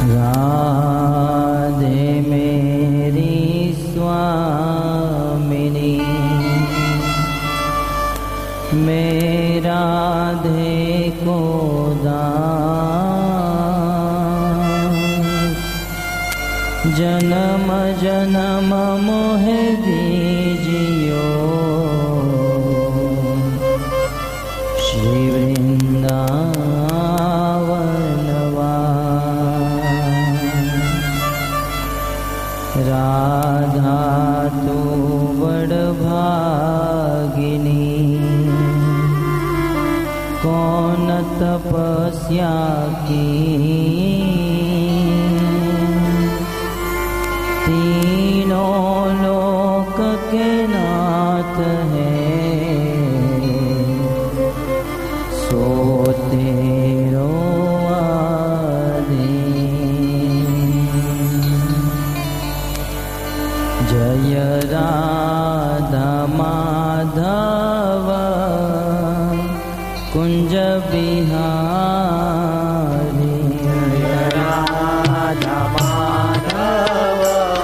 राधे मेरी स्वामिनी, मैं राधे को दास, जन्म जन्म मोहे दीजियो श्री राधा तो बड़ भागिनी, कौन तपस्या की, तीनों लोक के नाथ है, सो तेरो जय राधा माधव कुंज बिहारी, जय राधा माधव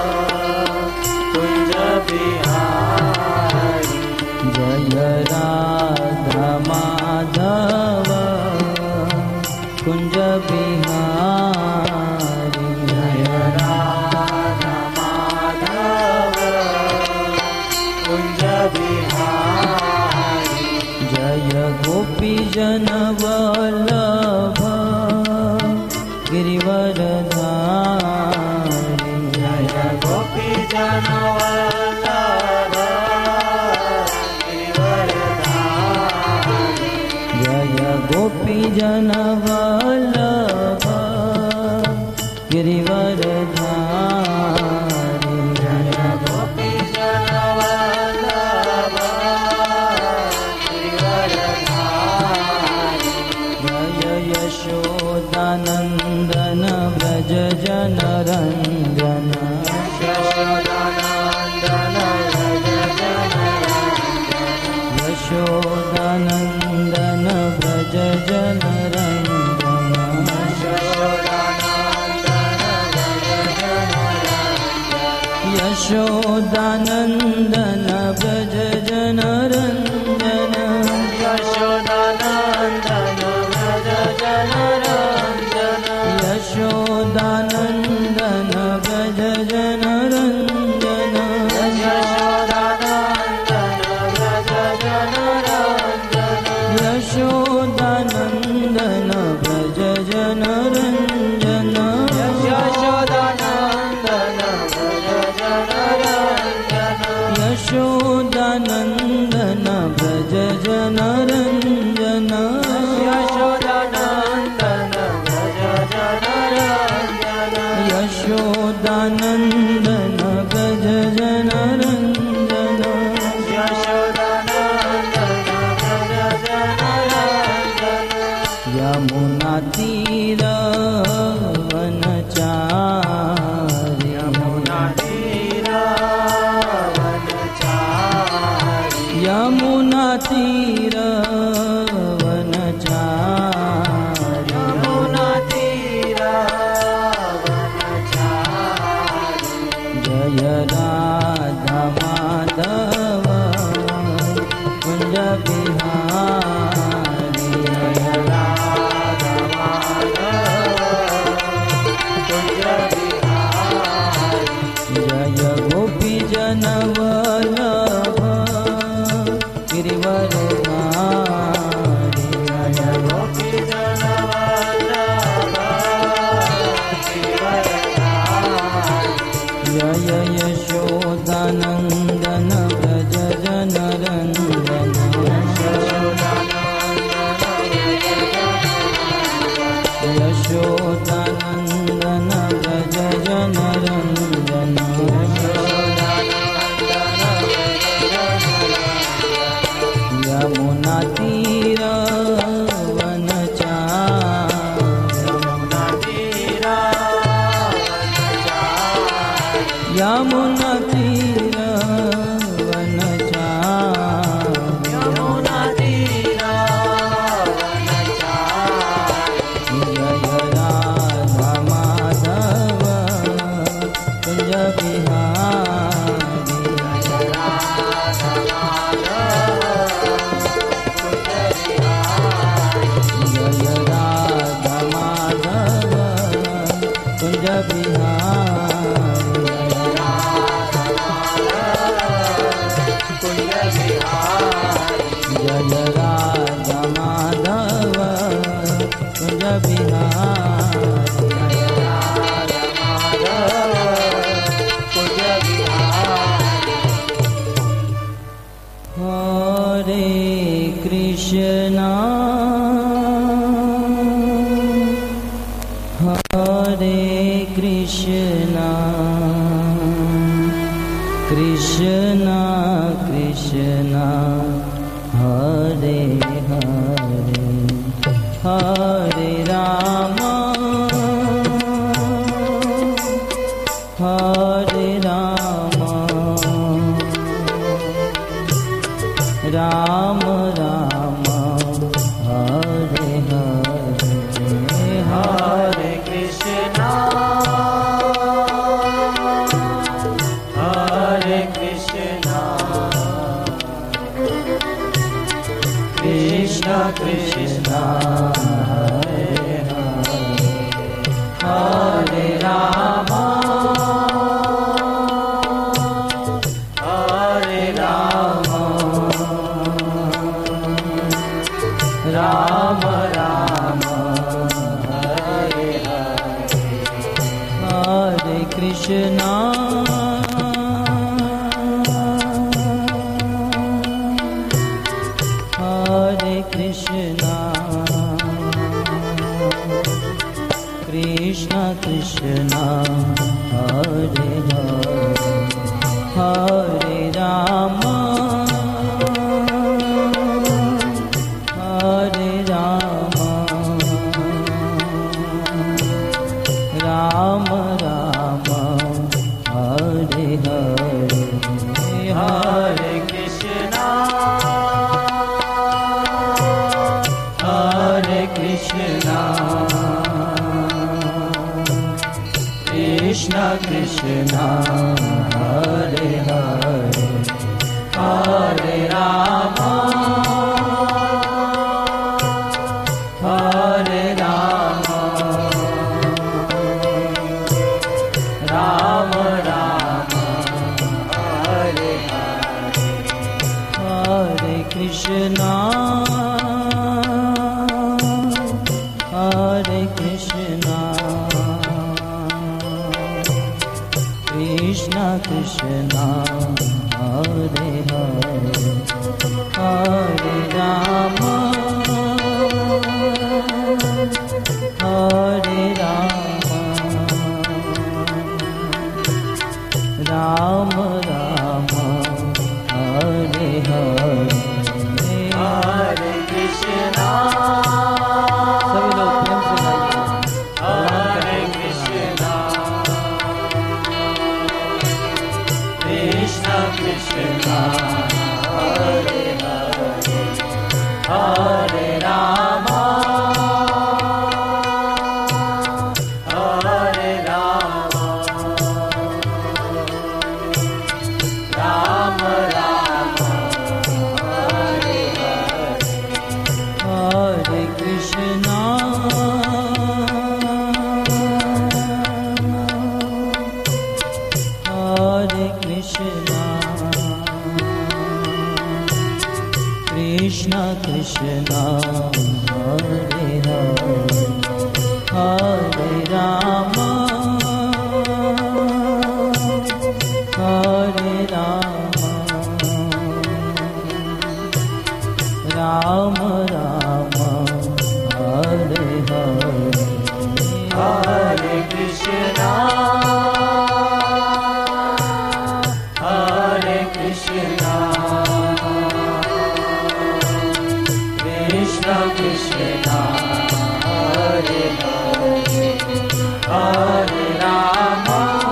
कुंज बिहारी, जय राधा माधव कुंज बिहारी, जय राधा माधव कुंज बिहारी, जय गोपी जन वल्लभ गिरिवरधारी, जय गोपी जन वल्लभ गिरिवरधारी, जय गोपी जन वल्लभ गिरिवरधारी, जय गोपी जन वल्लभ गिरिवरधारी, जय यशोदानंदन व्रज जन रंजन, यशोदानंदन व्रज जन रंजन, यशोदानंदन व्रज जन रंजन, यशोदानंदन व्रज जन रंजन, यशोदानंदन व्रज जन रंजन, यशोदानंदन व्रज जन रंजन, यशोदानंदन व्रज जन रंजन, यशोदानंदन व्रज जन रंजन, यशोदानंदन यशोदानंदन व्रज जन रंजन, यशोदानंदन व्रज जन रंजन, यशोदानंदन व्रज जन रंजन, यशोदानंदन व्रज जन रंजन, यमुना तीर वनचारि, यमुना तीर यमुना तीर वनचारि, यमुना तीर वनचारि, जय राधा माधव कुंज बिहारी, जय राधा माधव कुंज बिहारी, जय गोपी जन वल्लभ गिरिवरधारी, जय गोपी जन वल्लभ गिरिवरधारी, जय यशोदानंदन व्रज जन रंजन, यशोदानंदन व्रज जन रंजन, यमुना तीर वनचारि, यमुना तीर वनचारि, यमुना तीर वनचारि, यमुना तीर वनचारि, जय राधा माधव बिहारी हरे कृष्णा कृष्णा कृष्णा हरे हरे हरे राम राम राम हरे हरे हरे कृष्णा कृष्णा कृष्णा हरे हरे हरे राम राम राम हरे हरे हरे कृष्णा कृष्णा कृष्णा हरे हरे हरे राम राम राम हरे हरे हरे कृष्णा कृष्णा कृष्णा हरे हरे हरे राम राम राम हरे हरे हरे कृष्णा कृष्णा कृष्णा हरे हरे हरे राम राम राम हरे हरे हरे कृष्णा सभी लोग प्रेम से गाइए हरे Krishna Krishna Krishna Hare Hare Hare Ram Ram Ram Hare Hare Hare Krishna Krishna Krishna Hare Hare Hare Ram Ram Ram Hare Hare Hare Krishna Krishna Krishna Hare Hare Hare Ram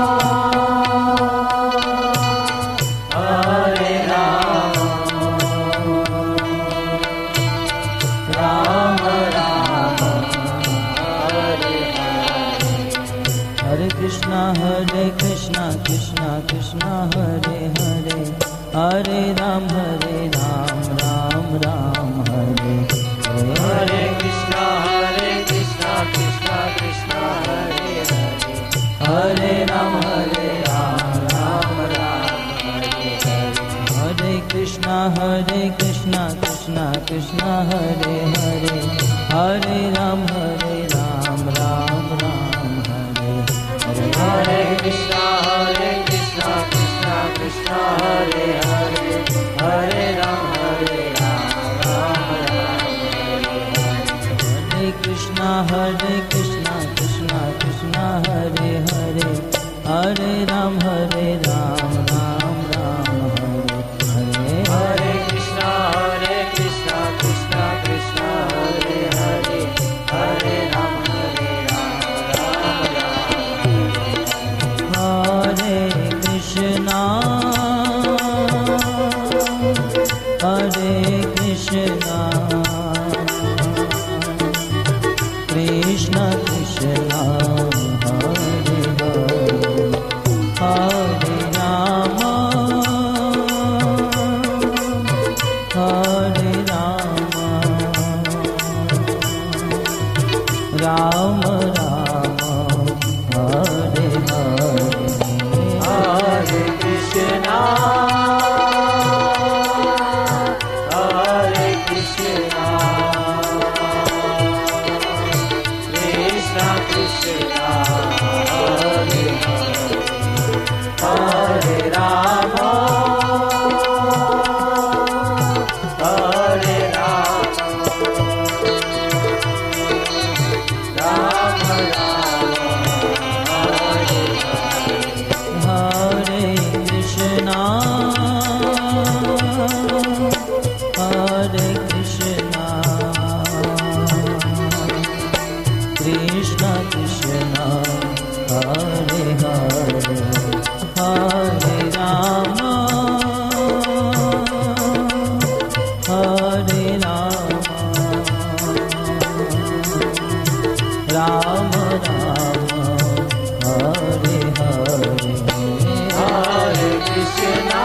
Ram Ram Hare Hare Hare Krishna Krishna Krishna Hare Hare Hare Ram Ram Ram Hare Hare Krishna Krishna Krishna Hare Hare Hare Ram Ram Ram Hare Hare Hare Krishna Krishna Krishna Hare Hare Hare Ram Krishna Krishna Krishna Hare Hare Hare Ram Ram Hare Krishna Krishna Krishna Hare Hare Hare Ram Ram Ram Hare Hare Krishna Krishna Krishna Hare Hare Hare Ram Hare Krishna Krishna Krishna Hare Hare Rama Ram Hare Hare Hare Krishna Krishna Krishna Hare Hare Rama Hare Krishna Krishna Hare Hare Hare Rama Hare Rama Hare Hare Hare Krishna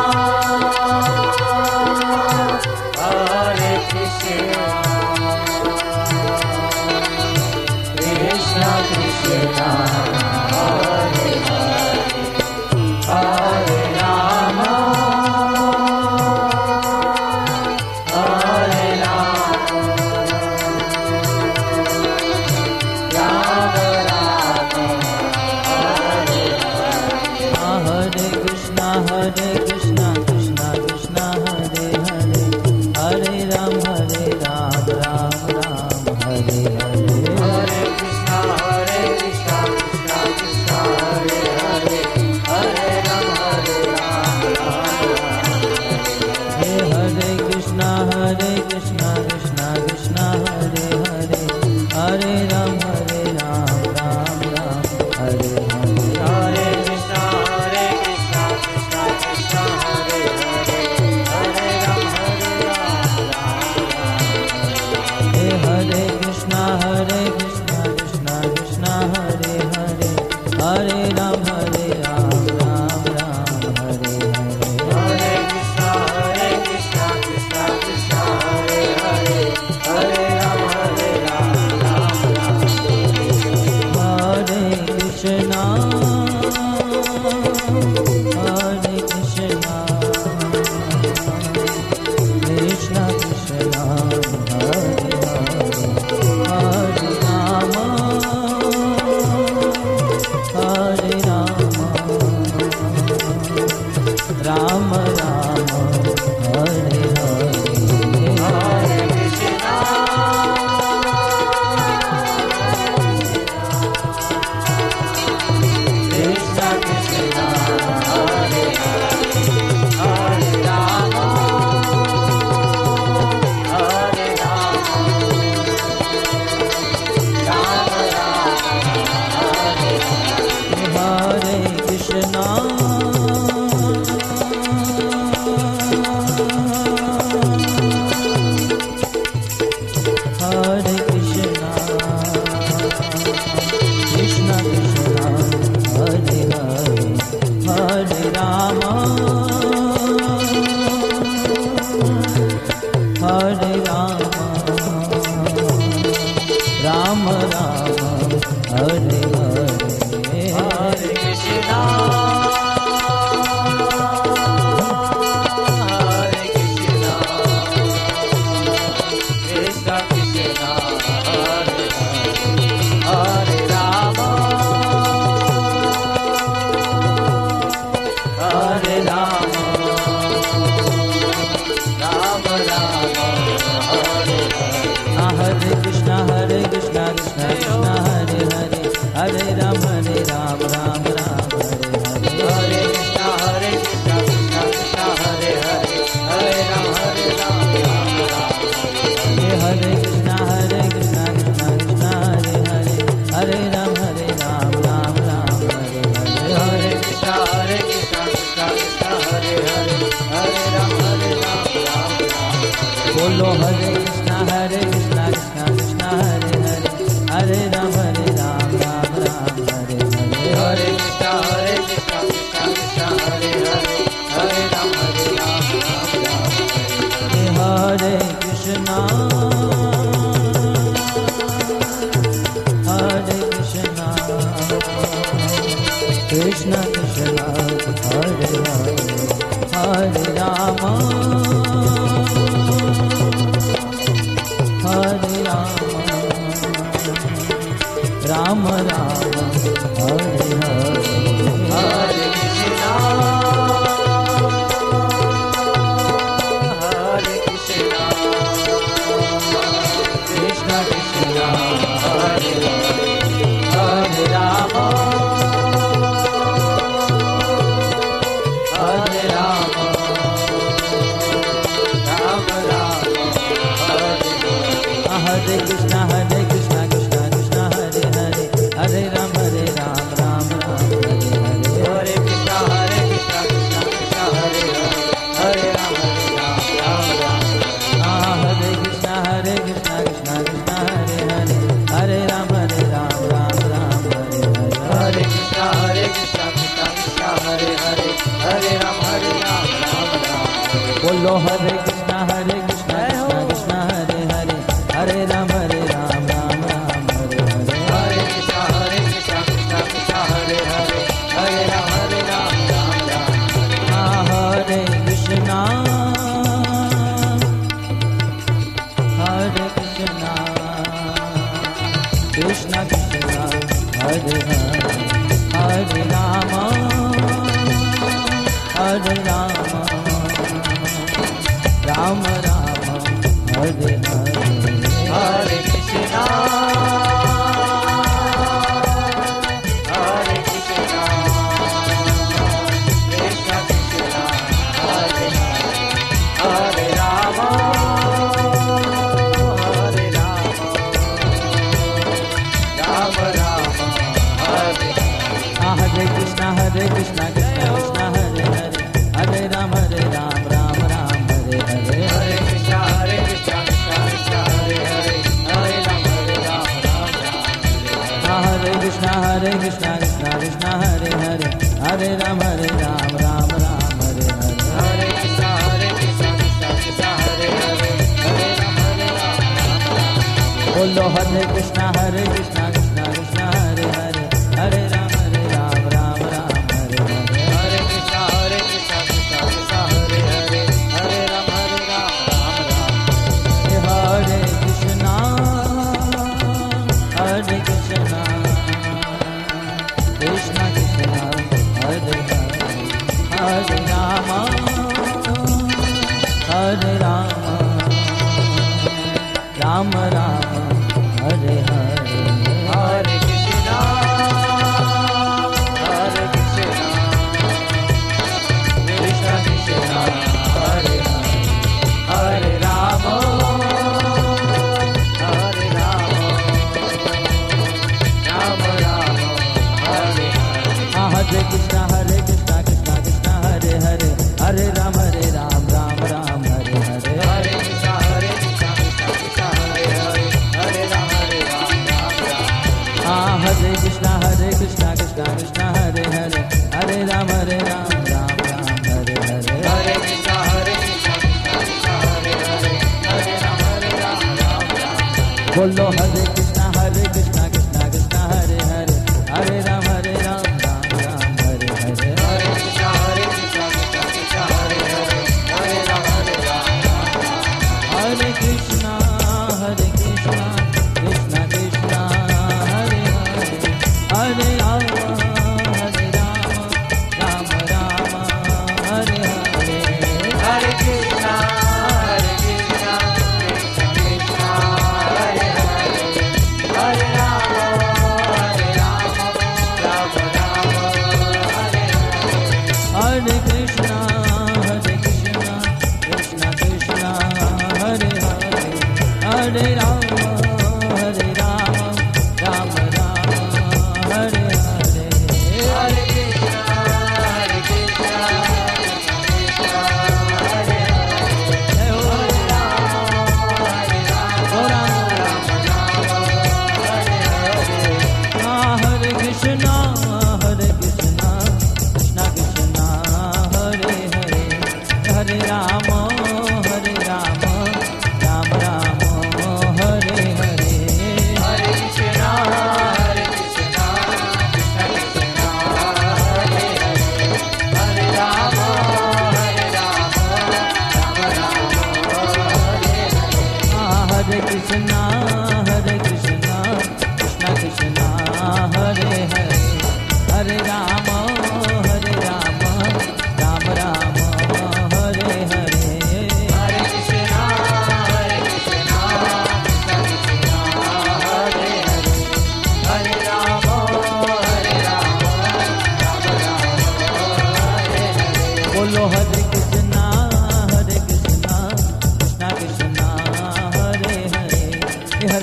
Krishna Krishna Hare Hare Hare Rama Hare Hare Krishna Krishna Krishna Hare Hare Hare Ram Ram Hare Hare Hare Krishna Krishna Krishna Hare Hare Hare Ram Hare Krishna Krishna Krishna Hare Hare Hare Ram Ram Hare Hare Hare Krishna Krishna Krishna Hare Hare Hare Ram Hare Krishna Krishna Krishna Hare Hare Hare Ram Ram Hare Hare Krishna Krishna Krishna Hare Hare Hare Ram Hare Krishna Krishna Krishna Hare Hare Rama Ram Hare Hare Hare Krishna Krishna Krishna Hare Hare Hare Rama Hare Hare Krishna Hare Ram, Ram Ram, Hare Hare. Hare Krishna, Krishna Krishna, Hare Hare, Hare Ram, Ram Ram, Hare Hare Krishna, Hare Krishna, Krishna Krishna, Hare Hare, Hare Rama, Hare Rama, Rama Rama, Hare Hare. Hare Krishna, Hare Krishna, Krishna Krishna, Hare Hare, Hare Rama, Hare Rama, Rama Rama, Hare Hare. Hare Krishna, Hare Krishna, Krishna Krishna, Hare Hare, Hare Ram, Ram Ram, Hare Hare. Hare Krishna, Krishna Krishna, Hare Hare, Hare Ram, Ram Ram. Hare Krishna, Hare Krishna, Krishna Krishna, Hare Hare, Hare Ram, Ram Ram, Hare Hare. Hare Krishna, Krishna Krishna, Hare Hare, Hare Ram, Ram Ram. बोलो हरे कृष्णा कृष्णा कृष्णा हरे हरे, हरे Ram Ram Ram Hare Hare. Hare Krishna, Krishna Krishna, Hare Hare, Hare Ram, Ram Ram. हरे कृष्णा कृष्णा कृष्णा हरे हरे, हरे Ram Ram Ram Hare Hare. Hare Krishna, Hare Krishna, Krishna Krishna, Hare Hare, Hare Rama, Hare Rama, Rama Rama, Hare Hare. हरे कृष्णा कृष्णा कृष्णा हरे हरे, हरे Ram Ram Ram Hare Hare. Hare Krishna, Krishna Krishna, Hare Hare, Hare Ram, Ram Ram. हरे कृष्णा कृष्णा कृष्णा हरे हरे, हरे Ram Ram Ram Hare Hare. Hare Krishna, Krishna Krishna, Hare Hare, Hare Ram, Ram Ram. बोलो हरे कृष्णा कृष्णा कृष्णा हरे हरे, हरे Ram Ram Hare Hare. Hare Krishna, Krishna Krishna, Hare Hare, Hare Ram, Ram Ram. हरे कृष्णा कृष्णा कृष्णा हरे हरे, हरे Ram Ram Ram Hare Hare. Hare Krishna, Krishna Krishna, Hare Hare, Hare Rama, Hare Rama, Rama Rama, Hare Hare. हरे कृष्णा कृष्णा कृष्णा हरे हरे, हरे Ram Ram Hare Hare. Hare Krishna, Krishna Krishna, Hare Hare, Hare Rama, Rama Rama. हरे कृष्णा कृष्णा कृष्णा हरे हरे, हरे Ram Hare Hare. Hare Krishna, Krishna Krishna, Hare Hare, Hare Rama, Rama. बोलो हरे कृष्णा कृष्णा कृष्णा हरे हरे, हरे Ram Hare Hare. Hare Krishna, Krishna Hare Hare, Hare Rama, Rama. हरे कृष्णा कृष्णा कृष्णा हरे हरे, हरे Ram Ram Hare Hare. Hare Krishna, Krishna Krishna, Hare Hare,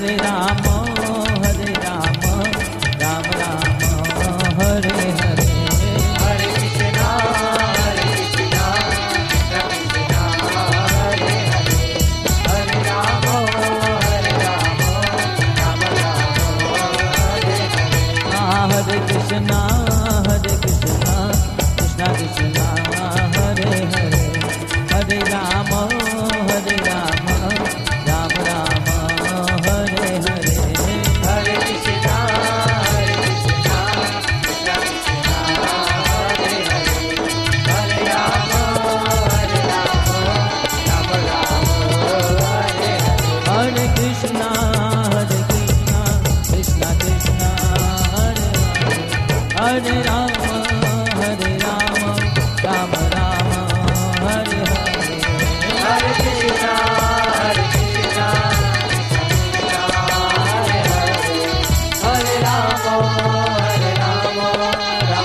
हरे राम राम राम हरे हरे। हरे कृष्णा कृष्णा कृष्णा हरे हरे, हरे राम राम राम हरे हरे। हरे कृष्णा कृष्णा कृष्णा हरे हरे, हरे राम राम राम हरे हरे। हरे कृष्णा कृष्णा कृष्णा हरे हरे, हरे राम राम राम हरे हरे। हरे कृष्णा कृष्णा कृष्णा हरे हरे, हरे राम राम राम हरे हरे। हरे कृष्णा कृष्णा कृष्णा हरे हरे, हरे राम राम राम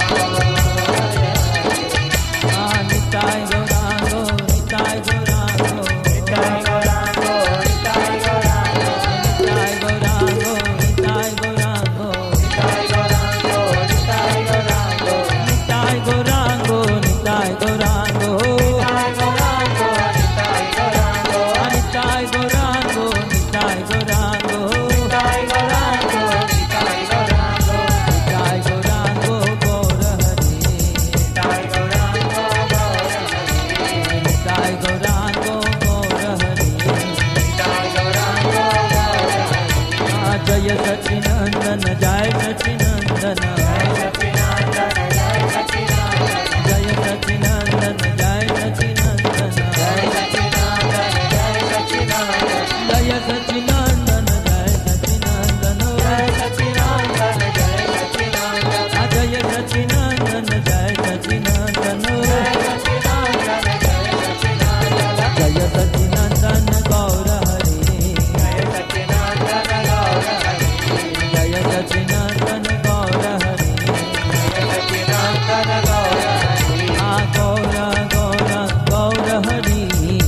हरे हरे। निताय गौरांगो निताय गौरांगो निताय गौरांगो निताय गौरांगो निताय गौरांगो निताय गौरांगो निताय गौरांगो निताय गौरांगो निताय गौरांगो निताय गौरांगो निताय गौरांगो निताय गौरांगो निताय गौरांगो निताय गौरांगो निताय गौरांगो निताय गौरांगो निताय गौरांगो गौर हरि निताय गौरांगो गौर हरि निताय गौरांगो गौर हरि। निताय गौरांगो गौर हरि। जय सचिनंदन जय सचिनंदन जय सच्चिदानंद जय सच्चिदानंद जय सचिनंदन जय सचिनंदन जय सच्चिदानंद जय सच्चिदानंद जय सचिनंदन जय सचिनंदन जय सच्चिदानंद जय सच्चिदानंद जय सचिनंदन जय सचिनंदन जय सच्चिदानंद जय सच्चिदानंद जय सचिनंदन गौर हरि जय सच्चिदानंद गौर हरि जय सचिनंदन गौर हरि जय सच्चिदानंद गौर हरि। गौर गौर गौर हरि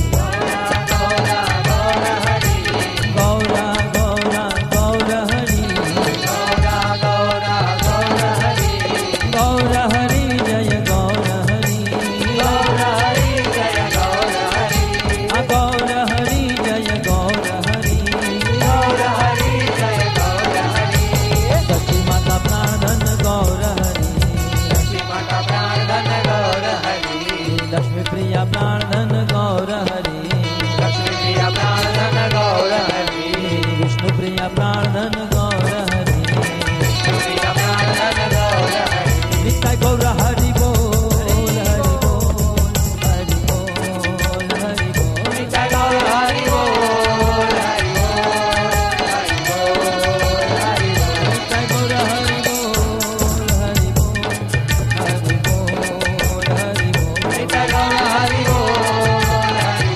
गौर गौर हरि गौर गौर गौर हरि गौर गौर हरि गौर हरि जय गौर हरि गौर हरि जय गौर हरि गौर हरि जय गौर हरि गौर हरि जय गौर हरि। सची माता प्राणधन गौर हरि लक्ष्मी माता प्राणधन गौर हरि लक्ष्मी प्रिया प्राणधन गौर हरि लक्ष्मी प्रिया प्राणधन गौर हरि विष्णु प्रिया प्राणधन गौर हरि प्रिया प्राणधन गौर हरि। निताय गौर हरि बोल हरि बोल हरि बोल हरि बोल निताय गौर हरि बोल हरि बोल हरि बोल हरि बोल। निताय गौर हरि बोल हरि बोल हरि बोल हरि बोल निताय गौर हरि बोल हरि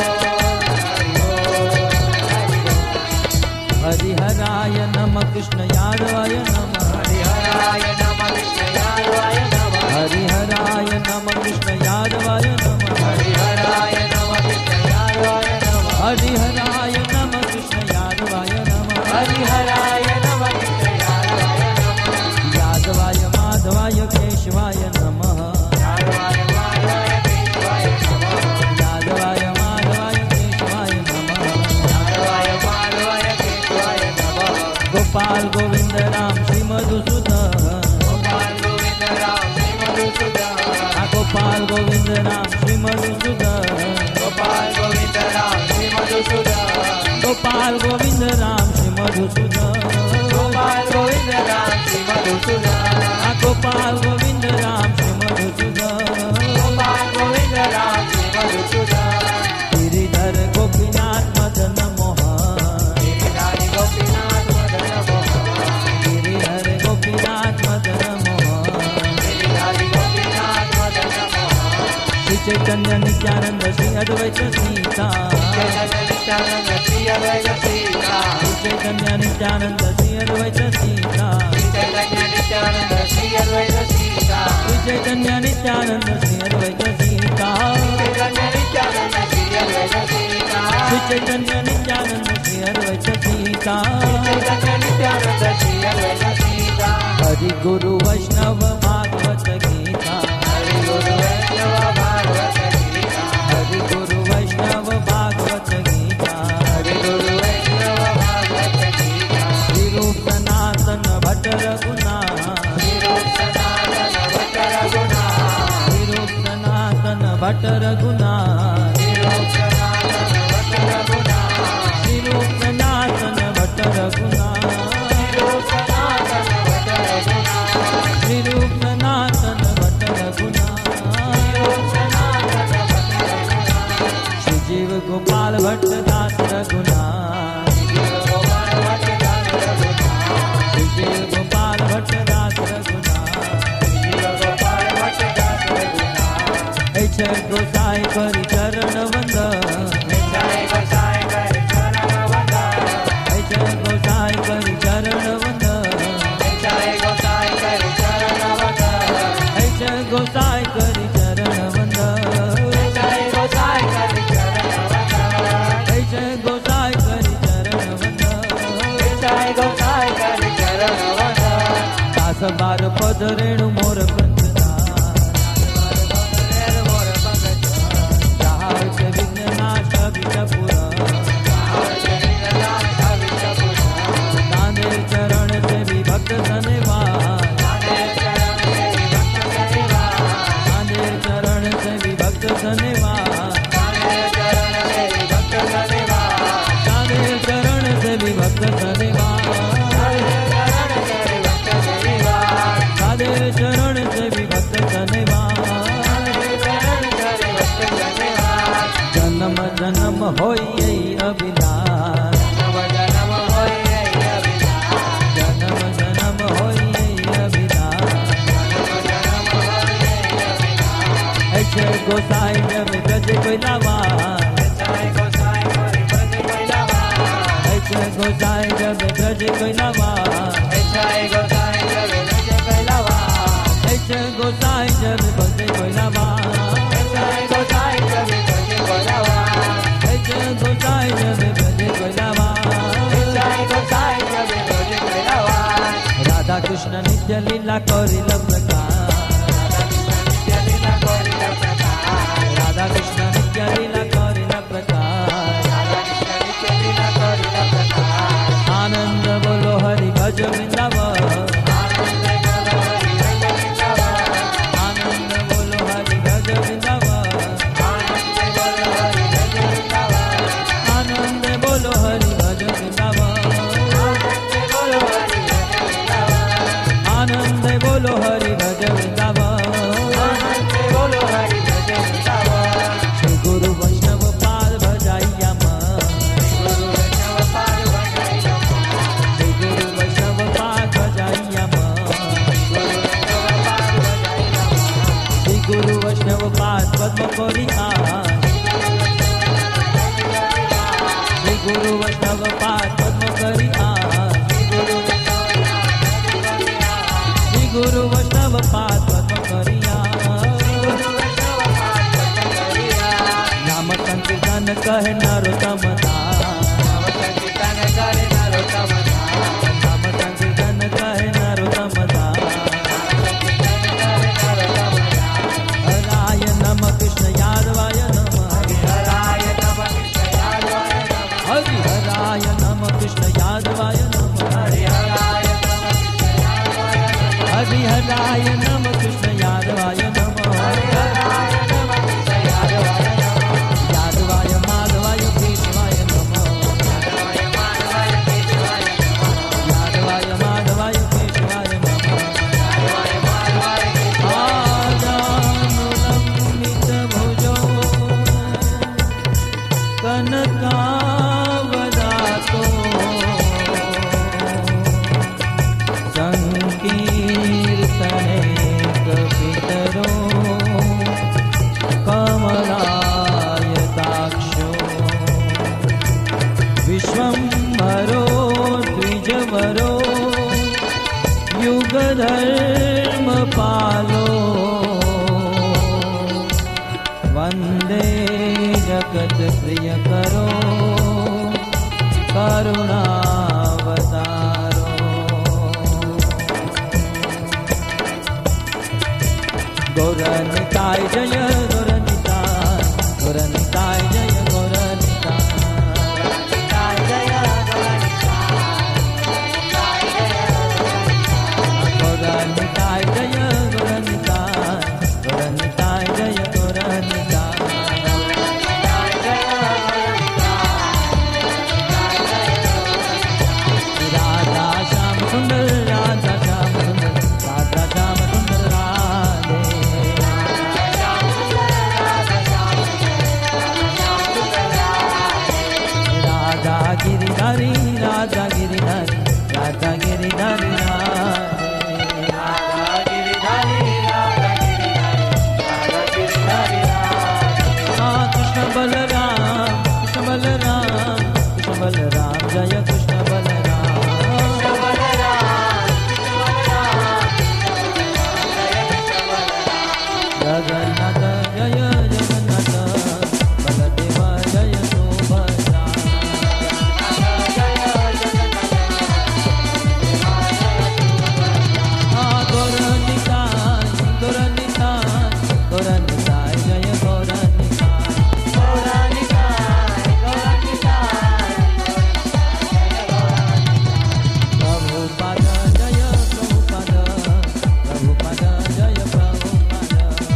बोल हरि बोल हरि बोल। हरिहराय नमः कृष्ण यादवाय नमः हरिहराय नमः कृष्ण यादवाय नमः हरिहराय नमः कृष्ण यादवाय नमः हरिहराय नमः कृष्ण यादवाय नमः हरिहराय नमः कृष्ण यादवाय नमः हरिहराय नमः कृष्ण यादवाय नमः यादवाय माधवाय केशवाय नमः यादवाय माधवाय केशवाय नमः यादवाय माधवाय केशवाय नमः यादवाय माधवाय केशवाय नमः गोपाल गोविंद राम श्री मधुसूदन गोपाल गोविंद राम श्री मधुसूदन गोपाल गोविंद राम श्री मधुसूदन गोपाल गोविंद राम श्री मधुसूदन गोपाल गोविंद राम श्री मधुसूदन गोपाल गोविंद राम श्री मधुसूदन गोपाल गोविंद राम श्री मधुसूदन गोपाल गोविंद राम श्री मधुसूदन गिरिधर गोपीनाथ मदन मोहन गिरिधारी गोपीनाथ मदन मोहन गिरिधर गोपीनाथ मदन मोहन गिरिधारी गोपीनाथ मदन मोहन श्री चैतन्य नित्यानंद श्री अद्वैत सीता चैतन्य नित्यानंद श्री अद्वैत सीता श्री चैतन्य नित्यानंद श्री अद्वैत सीता चैतन्य नित्यानंद श्री अद्वैत सीता श्री चैतन्य नित्यानंद श्री अद्वैत सीता चैतन्य नित्यानंद श्री अद्वैत सीता श्री चैतन्य नित्यानंद श्री अद्वैत सीता सीता चैतन्य नित्यानंद श्री अद्वैत सीता हरि गुरु वैष्णव भागवत गीता हरि गुरु वैष्णव भागवत गीता हरि गुरु वैष्णव भागवत गीता हरि गुरु वैष्णव भागवत गीता श्री रूप सनातन भट्ट रघुनाथ श्री रूप सनातन भट्ट रघुनाथ श्री रूप सनातन भट्ट रघुनाथ श्री रूप सनातन भट्ट रघुनाथ श्री रूप सनातन भट्ट रघुनाथ श्री रूप सनातन भट्ट रघुनाथ श्री जीव गोपाल भट्ट दास रघुनाथ श्री जीव गोपाल भट्ट दास रघुनाथ ऐसे गोसाई करी चरण वंदन ऐसे गोसाई करी चरण वंदन ऐसे गोसाई करी चरण वंदन ऐसे गोसाई करी चरण वंदन दास बार पद रेणु मोर जहाँ से विघ्न नाश विचपुरा नांदेड़ चरण से भी भक्त धन्यवाद नांदेड़ चरण से भी भक्त धन्यवाद नांदेड़ चरण से भी भक्त धन्यवाद नांदेड़ चरण से भी भक्त धन्यवाद जन्म जन्म होई अभिलाष जन्म जन्म होई अभिलाष ऐसे गोसाई जब गज कोई लावार ऐसे गोसाई जब गज कोई लावार ऐसे गोसाई जब गज कोई लावार ऐसे गोसाई जब गज कोई लावार राधा कृष्ण नित्य लीला करिल प्रकार राधा कृष्ण नित्य लीला करिल प्रकार आनंद बोलो हरि भज वृंदावन आनंद बोलो हरि भज वृंदावन आनंद बोलो हरि भज वृंदावन आनंद बोलो हरि भज वृंदावन श्री गुरु वैष्णव पाद भजाइया मन श्री गुरु वैष्णव पाद भजाइया मन श्री गुरु वैष्णव पाद पद्म कोरी श्री गुरु वैष्णव पाद पद्म करी श्री गुरु वैष्णव पाद पद्म करिया नाम संकीर्तन कहे नरोत्तम दास नाम संकीर्तन कहे नरोत्तम दास हराय नम कृष्ण यादवाय नम हरि हराय नम कृष्ण यादवाय नम हरि हराय नम कृष्ण यादवाय नम यादवाय माधवाय केशवाय नम यादवाय माधवाय केशवाय नम आजानुलंबित भुजो कनकावदातो संकीर्तने कपितरो कमलायताक्षो विश्वम्भरो द्विजवरो युगधर्मपालो वन्दे जगत्प्रियकरो करुणा गौरनिताय जय गौरनिताय, गौरनिताय जय गौरनिताय, गौरनिताय जय गौरनिताय, गौरनिताय जय गौरनिताय, गौरनिताय जय गौरनिताय, राधा श्याम सुंदर, राधा श्याम सुंदर, राधा श्याम सुंदर राधे, राधा गिरिधारी, राधा गिरिधारी, राधा गिरिधारी राधे, राधा गिरिधारी, राधा गिरिधारी, हाँ कृष्ण बलराम, कृष्ण बलराम, कृष्ण बलराम जय कृष्ण बलराम, जगन्नाथ जय जगन्नाथ, बलदेव जय सुभद्रा, गौरनिताय, गौरनिताय, गौरनिताय जय गौरनिताय, गौरनिताय, गौरनिताय, प्रभुपाद जय प्रभुपाद, प्रभुपाद जय प्रभुपाद,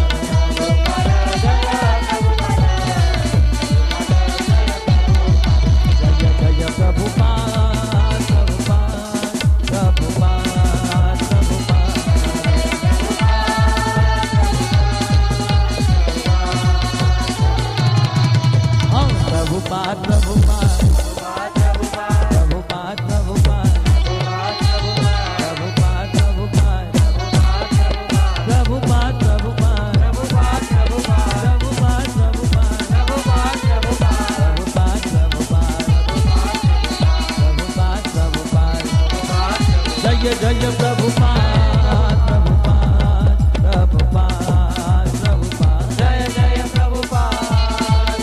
जय जय प्रभुपाद, प्रभुपाद, प्रभुपाद, प्रभुपाद, प्रभुपाद, प्रभुपाद, प्रभुपाद, प्रभुपाद, प्रभुपाद, प्रभुपाद, प्रभुपाद, प्रभुपाद, जय जय प्रभुपाद, प्रभुपाद, प्रभुपाद, प्रभुपाद, जय जय प्रभुपाद,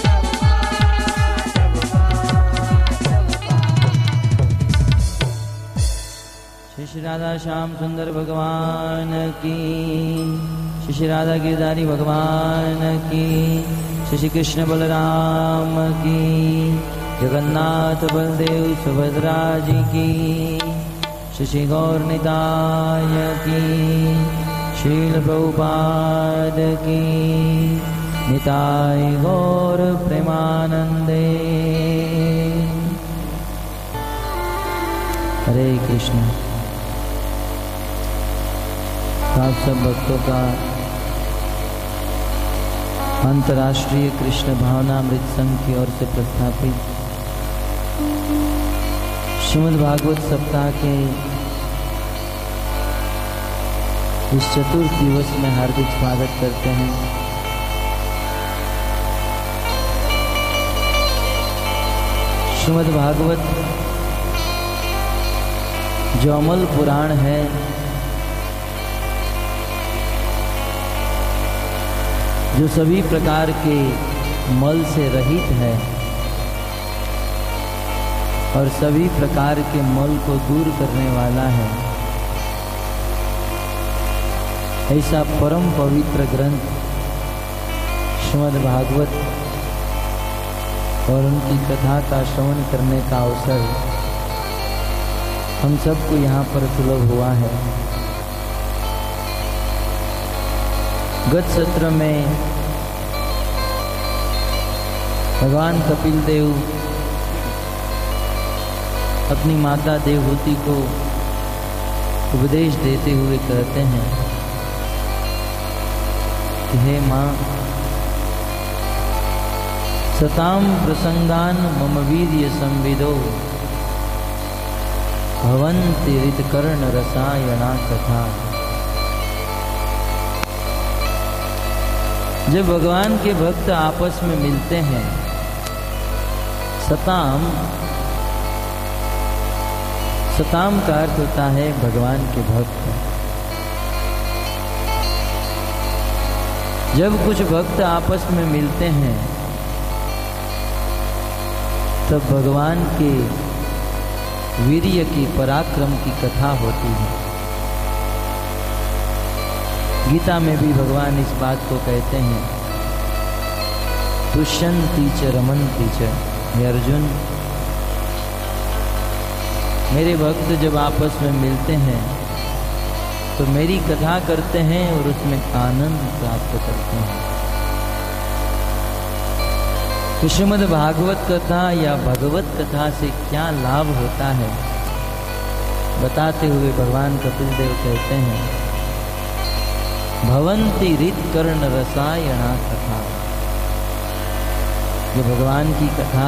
श्री राधा श्याम सुंदर भगवान की, श्री राधा गिरधारी भगवान की, श्री कृष्ण बलराम की, जगन्नाथ बलदेव सुभद्रा जी की, श्री गौर निताय की, श्रील प्रभुपाद की, निताय गौर प्रेमानंदे। हरे कृष्ण। आप सब भक्तों का अंतर्राष्ट्रीय कृष्ण भावनामृत संघ की ओर से प्रस्थापित श्रीमद् भागवत सप्ताह के इस चतुर्थ दिवस में हार्दिक स्वागत करते हैं। श्रीमद् भागवत जो अमल पुराण है, जो सभी प्रकार के मल से रहित है और सभी प्रकार के मल को दूर करने वाला है, ऐसा परम पवित्र ग्रंथ श्रीमद् भागवत और उनकी कथा का श्रवण करने का अवसर हम सबको यहाँ पर सुलभ हुआ है। गत सत्र में भगवान कपिल देव अपनी माता देवहूति को उपदेश देते हुए कहते हैं कि हे माँ, सताम प्रसंगान मम वीर्य संविदो भवन्ति ऋतकर्ण रसायना कथा। जब भगवान के भक्त आपस में मिलते हैं, सताम का अर्थ होता है भगवान के भक्त। जब कुछ भक्त आपस में मिलते हैं तब भगवान के वीर्य की, पराक्रम की कथा होती है। गीता में भी भगवान इस बात को कहते हैं, तुष्यन्ति च रमन्ति च। हे अर्जुन, मेरे भक्त जब आपस में मिलते हैं तो मेरी कथा करते हैं और उसमें आनंद प्राप्त करते हैं। तो श्रीमद् भागवत कथा या भगवत कथा से क्या लाभ होता है बताते हुए भगवान कपिल देव कहते हैं, भवन्ति ऋतकर्ण रसायना कथा। ये भगवान की कथा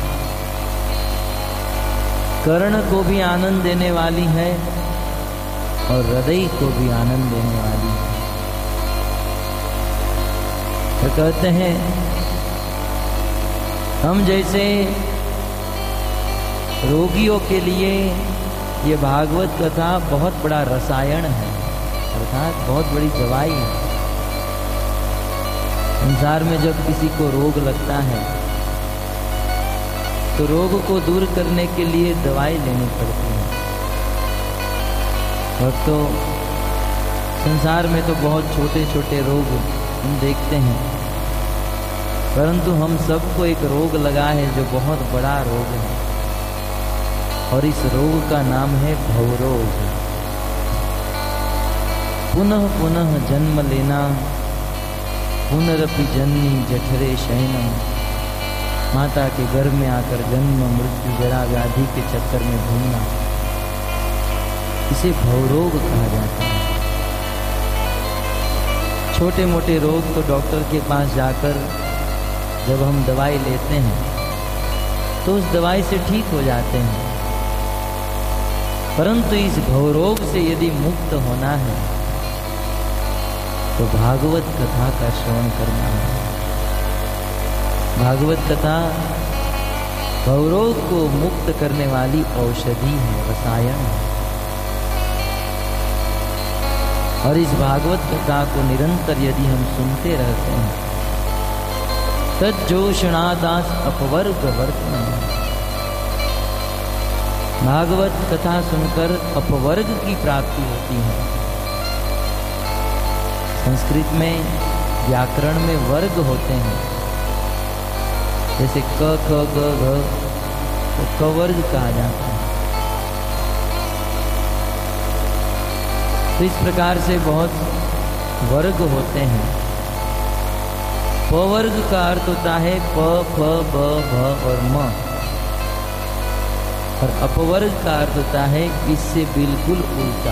कर्ण को भी आनंद देने वाली है और हृदय को भी आनंद देने वाली है। तो कहते हैं, हम जैसे रोगियों के लिए ये भागवत कथा बहुत बड़ा रसायन है, अर्थात बहुत बड़ी दवाई है। संसार में जब किसी को रोग लगता है तो रोग को दूर करने के लिए दवाई लेनी पड़ती है। और तो संसार में तो बहुत छोटे छोटे रोग हम देखते हैं, परंतु हम सबको एक रोग लगा है जो बहुत बड़ा रोग है, और इस रोग का नाम है भवरोग। पुनः पुनः जन्म लेना, पुनरपि जननी जठरे शयनम। माता के गर्भ में आकर जन्म मृत्यु जरा व्याधि के चक्कर में घूमना, इसे भवरोग कहा जाता है। छोटे मोटे रोग तो डॉक्टर के पास जाकर जब हम दवाई लेते हैं तो उस दवाई से ठीक हो जाते हैं, परंतु इस भवरोग से यदि मुक्त होना है तो भागवत कथा का श्रवण करना है। भागवत कथा भवरोग को मुक्त करने वाली औषधि है, रसायन है। और इस भागवत कथा को निरंतर यदि हम सुनते रहते हैं, तज्जोषणादास अपवर्ग वर्तमान। भागवत कथा सुनकर अपवर्ग की प्राप्ति होती है। संस्कृत में व्याकरण में वर्ग होते हैं, जैसे क ख ग घ तो कवर्ग कहा जाता है। तो इस प्रकार से बहुत वर्ग होते हैं। पवर्ग का अर्थ होता है प फ ब भ और म, और अपवर्ग का अर्थ होता है इससे बिल्कुल उल्टा।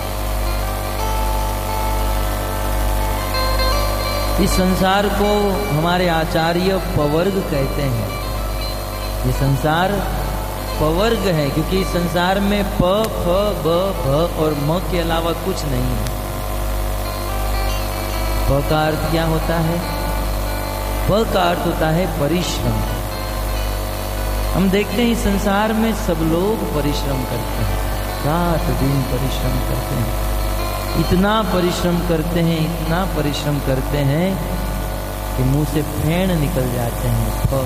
इस संसार को हमारे आचार्य पवर्ग कहते हैं। ये संसार पवर्ग है क्योंकि इस संसार में प फ ब भ और म के अलावा कुछ नहीं है। प का अर्थ क्या होता है? प का अर्थ होता है परिश्रम। हम देखते हैं इस संसार में सब लोग परिश्रम करते हैं, रात दिन परिश्रम करते हैं, इतना परिश्रम करते हैं, इतना परिश्रम करते हैं कि मुंह से फेन निकल जाते हैं। फ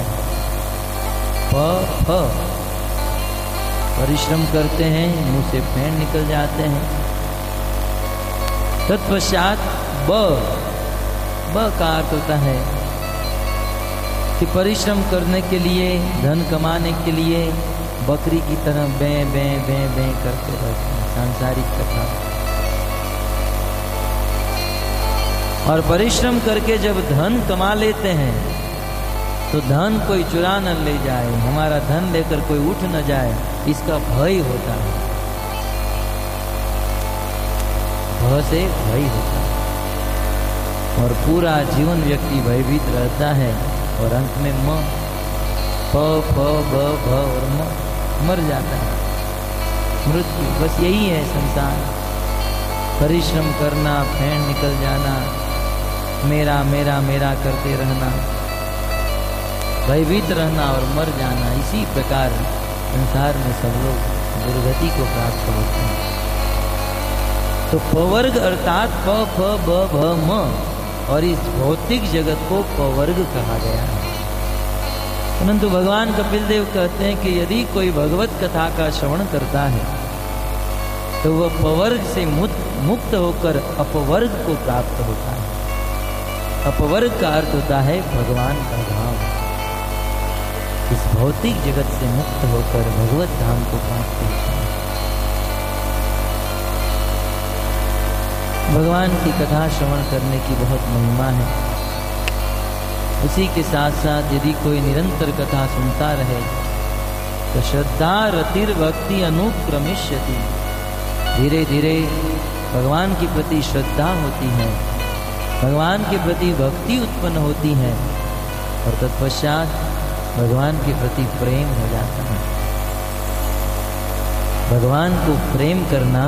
फ परिश्रम करते हैं, मुंह से फेन निकल जाते हैं। तत्पश्चात ब का अर्थ होता है कि परिश्रम करने के लिए, धन कमाने के लिए बकरी की तरह बे बे बे बे करते रहते हैं, सांसारिक कथा। और परिश्रम करके जब धन कमा लेते हैं तो धन कोई चुरा न ले जाए, हमारा धन लेकर कोई उठ न जाए, इसका भय होता है। भय से भय होता है और पूरा जीवन व्यक्ति भयभीत रहता है और अंत में म प फ ब भ और म मर जाता है, मृत्यु। बस यही है संसार। परिश्रम करना, फेंड निकल जाना, मेरा मेरा मेरा करते रहना, भयभीत रहना और मर जाना। इसी प्रकार संसार में सब लोग दुर्गति को प्राप्त होते हैं। तो पवर्ग अर्थात प फ ब भ म, और इस भौतिक जगत को पवर्ग कहा गया है। परंतु भगवान कपिल देव कहते हैं कि यदि कोई भगवत कथा का श्रवण करता है तो वह पवर्ग से मुक्त होकर अपवर्ग को प्राप्त होता है। अपवर्ग का अर्थ होता है भगवान का धाम। इस भौतिक जगत से मुक्त होकर भगवत धाम को प्राप्त होता है। भगवान की कथा श्रवण करने की बहुत महिमा है। उसी के साथ साथ यदि कोई निरंतर कथा सुनता रहे तो श्रद्धा रतिर भक्ति अनुक्रमिष्यति, धीरे धीरे भगवान के प्रति श्रद्धा होती है, भगवान के प्रति भक्ति उत्पन्न होती है और तत्पश्चात भगवान के प्रति प्रेम हो जाता है। भगवान को प्रेम करना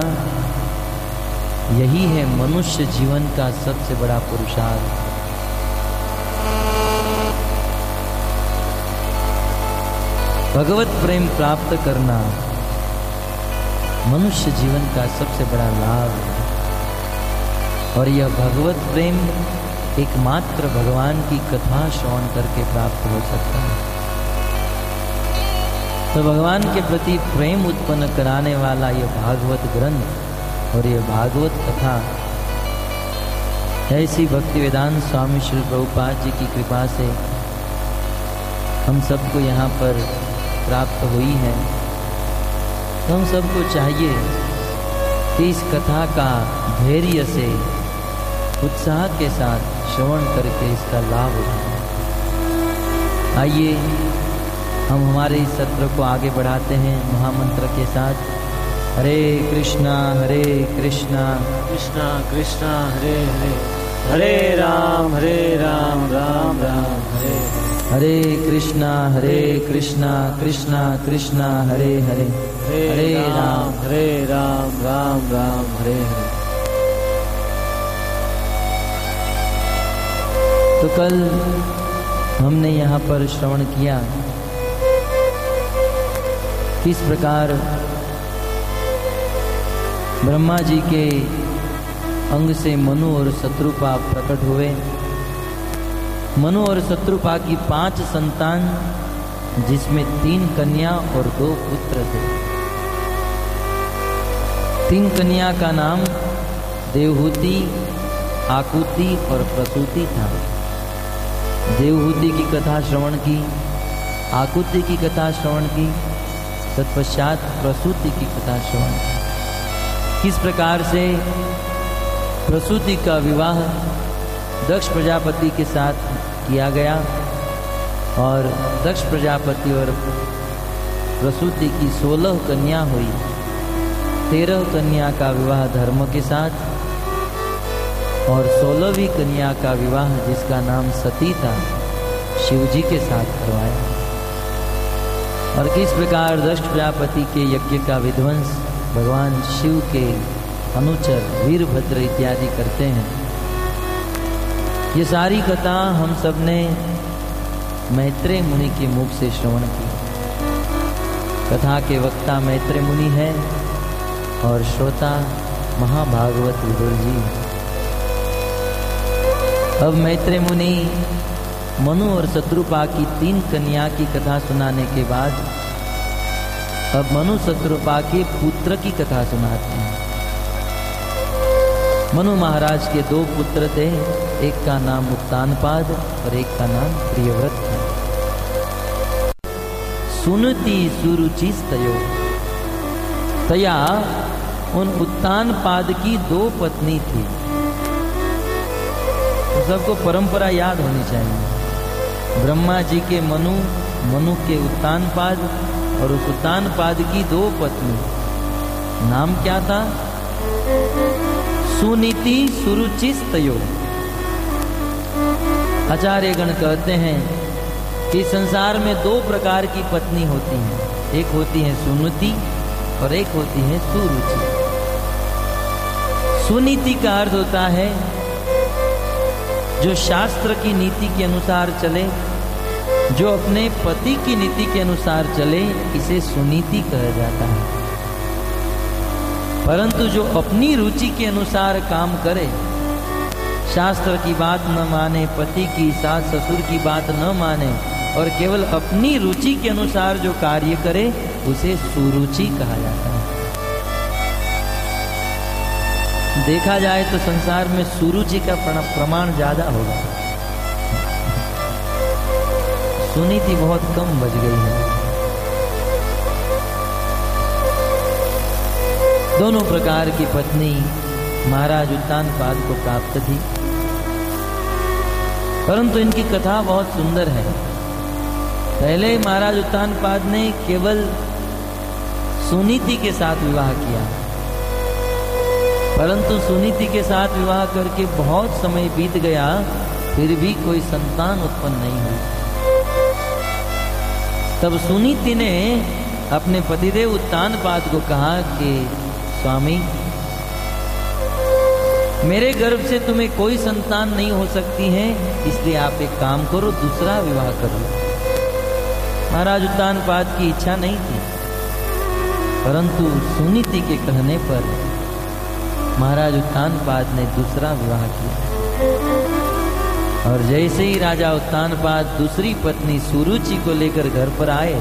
यही है मनुष्य जीवन का सबसे बड़ा पुरुषार्थ। भगवत प्रेम प्राप्त करना मनुष्य जीवन का सबसे बड़ा लाभ है। और यह भगवत प्रेम एकमात्र भगवान की कथा श्रवण करके प्राप्त हो सकता है। तो भगवान के प्रति प्रेम उत्पन्न कराने वाला यह भागवत ग्रंथ और यह भागवत कथा ऐसी भक्ति वेदांत स्वामी श्री प्रभुपाद जी की कृपा से हम सबको यहाँ पर प्राप्त हुई है। तो हम सबको चाहिए कि इस कथा का धैर्य से उत्साह के साथ श्रवण करके इसका लाभ उठाएं। आइए हम हमारे इस सत्र को आगे बढ़ाते हैं महामंत्र के साथ। हरे कृष्णा कृष्णा कृष्णा हरे हरे, हरे राम राम राम हरे हरे, कृष्णा कृष्णा कृष्णा हरे हरे, हरे राम राम हरे हरे। तो कल हमने यहाँ पर श्रवण किया किस प्रकार ब्रह्मा जी के अंग से मनु और शत्रुपा प्रकट हुए। मनु और शत्रुपा की 5 संतान, जिसमें 3 कन्या और 2 पुत्र थे। 3 कन्या का नाम देवहूति, आकुति और प्रसूति था। देवहूति की कथा श्रवण की, आकुति की कथा श्रवण की, तत्पश्चात प्रसूति की कथा श्रवण की। किस प्रकार से प्रसूति का विवाह दक्ष प्रजापति के साथ किया गया और दक्ष प्रजापति और प्रसूति की 16 कन्या हुई। 13 कन्या का विवाह धर्म के साथ और 16वीं कन्या का विवाह, जिसका नाम सती था, शिवजी के साथ करवाया। और किस प्रकार दक्ष प्रजापति के यज्ञ का विध्वंस भगवान शिव के अनुचर वीरभद्र इत्यादि करते हैं। ये सारी कथा हम सब ने मैत्रेय मुनि के मुख से श्रवण की। कथा के वक्ता मैत्रेय मुनि है और श्रोता महाभागवत विदुर जी। अब मैत्रेय मुनि मनु और शत्रुपा की 3 कन्या की कथा सुनाने के बाद अब मनु शत्रुपा के पुत्र की कथा सुनाते हैं। मनु महाराज के 2 पुत्र थे, एक का नाम उत्तानपाद और एक का नाम प्रियव्रत था। सुनती सुरुचिस्तयो, तया उन उत्तानपाद की 2 पत्नी थी। तो सबको परंपरा याद होनी चाहिए। ब्रह्मा जी के मनु, मनु के उत्तानपाद और उस उत्तानपाद की 2 पत्नी। नाम क्या था? सुनीति सुरुचिस्तयो। आचार्यगण कहते हैं कि संसार में 2 प्रकार की पत्नी होती हैं। एक होती है सुनीति और एक होती है सुरुचि। सुनीति का अर्थ होता है जो शास्त्र की नीति के अनुसार चले, जो अपने पति की नीति के अनुसार चले, इसे सुनीति कहा जाता है। परंतु जो अपनी रुचि के अनुसार काम करे, शास्त्र की बात न माने, पति की सास ससुर की बात न माने और केवल अपनी रुचि के अनुसार जो कार्य करे, उसे सुरुचि कहा जाता है। देखा जाए तो संसार में सुरुचि का प्रमाण ज्यादा होगा, सुनीति बहुत कम बच गई है। दोनों प्रकार की पत्नी महाराज उत्तानपाद को प्राप्त थी, परंतु इनकी कथा बहुत सुंदर है। पहले महाराज उत्तानपाद ने केवल सुनीति के साथ विवाह किया, परंतु सुनीति के साथ विवाह करके बहुत समय बीत गया, फिर भी कोई संतान उत्पन्न नहीं हुई। तब सुनीति ने अपने पतिदेव उत्तानपाद को कहा कि स्वामी, मेरे गर्भ से तुम्हें कोई संतान नहीं हो सकती है, इसलिए आप एक काम करो, दूसरा विवाह करो। महाराज उत्तानपाद की इच्छा नहीं थी, परंतु सुनीति के कहने पर महाराज उत्तानपाद ने दूसरा विवाह किया। और जैसे ही राजा उत्तानपाद दूसरी पत्नी सुरुचि को लेकर घर पर आए,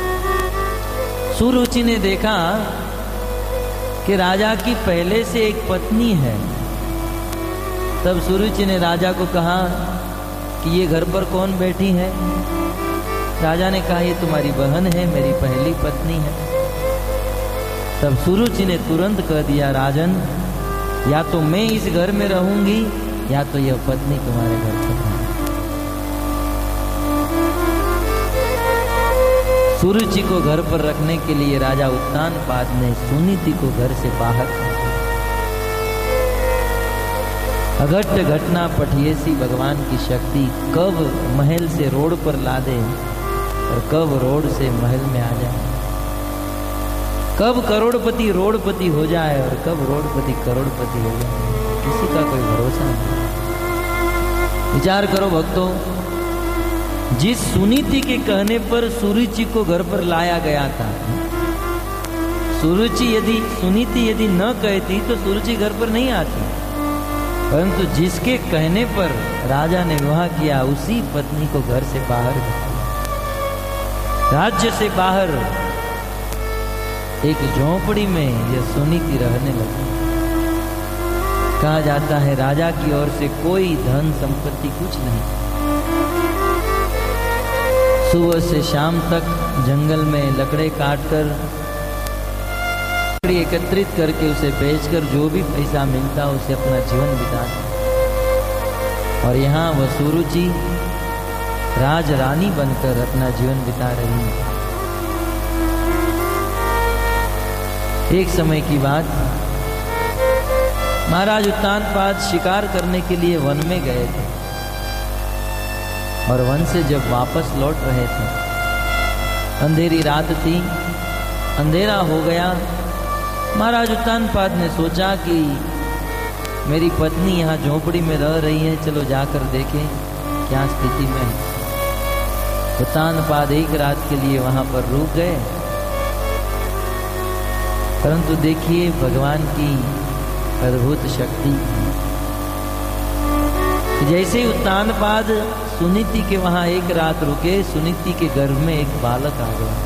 सुरुचि ने देखा कि राजा की पहले से एक पत्नी है। तब सुरुचि ने राजा को कहा कि ये घर पर कौन बैठी है? राजा ने कहा, ये तुम्हारी बहन है, मेरी पहली पत्नी है। तब सुरुचि ने तुरंत कह दिया, राजन, या तो मैं इस घर में रहूंगी या तो यह पत्नी तुम्हारे घर पर है। सुरुचि को घर पर रखने के लिए राजा उत्तानपाद ने सुनीति को घर से बाहर कर दिया। अघट्य घटना पठिएसी भगवान की शक्ति, कब महल से रोड पर ला दे और कब रोड से महल में आ जाए, कब करोड़पति रोडपति हो जाए और कब रोडपति करोड़पति हो जाए, किसी का कोई भरोसा नहीं। विचार करो भक्तों, जिस सुनीति के कहने पर सुरुचि को घर पर लाया गया था, सुनीति यदि न कहती तो सुरुचि घर पर नहीं आती, परंतु जिसके कहने पर राजा ने विवाह किया, उसी पत्नी को घर से बाहर कर दिया। राज्य से बाहर एक झोंपड़ी में यह सुनीति रहने लगी। कहा जाता है राजा की ओर से कोई धन संपत्ति कुछ नहीं। सुबह से शाम तक जंगल में लकड़े काटकर, लकड़ी एकत्रित करके उसे बेचकर जो भी पैसा मिलता उसे अपना जीवन बिताता। और यहाँ वह सुरुचि राज रानी बनकर अपना जीवन बिता रही है। एक समय की बात, महाराज उत्तानपाद शिकार करने के लिए वन में गए थे और वन से जब वापस लौट रहे थे, अंधेरी रात थी, अंधेरा हो गया। महाराज उत्तानपाद ने सोचा कि मेरी पत्नी यहाँ झोपड़ी में रह रही है, चलो जाकर देखें क्या स्थिति में है। उत्तानपाद एक रात के लिए वहां पर रुक गए, परंतु देखिए भगवान की अद्भुत शक्ति। जैसे ही उत्तानपाद सुनीति के वहां एक रात रुके, सुनीति के गर्भ में एक बालक आ गया।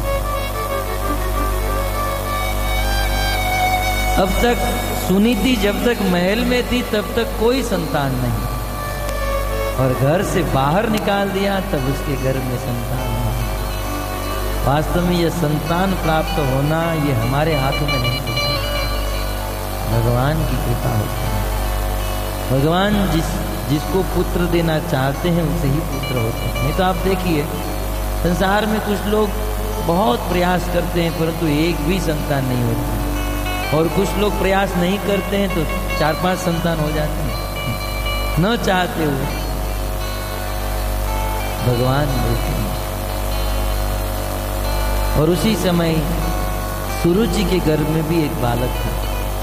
अब तक सुनीति जब तक महल में थी तब तक कोई संतान नहीं, और घर से बाहर निकाल दिया तब उसके गर्भ में संतान हुआ। वास्तव में यह संतान प्राप्त होना ये हमारे हाथों में नहीं होता, भगवान की कृपा होती है। भगवान जिसको पुत्र देना चाहते हैं उसे ही पुत्र होते हैं। नहीं तो आप देखिए संसार में कुछ लोग बहुत प्रयास करते हैं परंतु एक भी संतान नहीं होती, और कुछ लोग प्रयास नहीं करते हैं तो 4-5 संतान हो जाते हैं न चाहते हुए। भगवान देते हैं। और उसी समय सुरुचि के गर्भ में भी एक बालक था।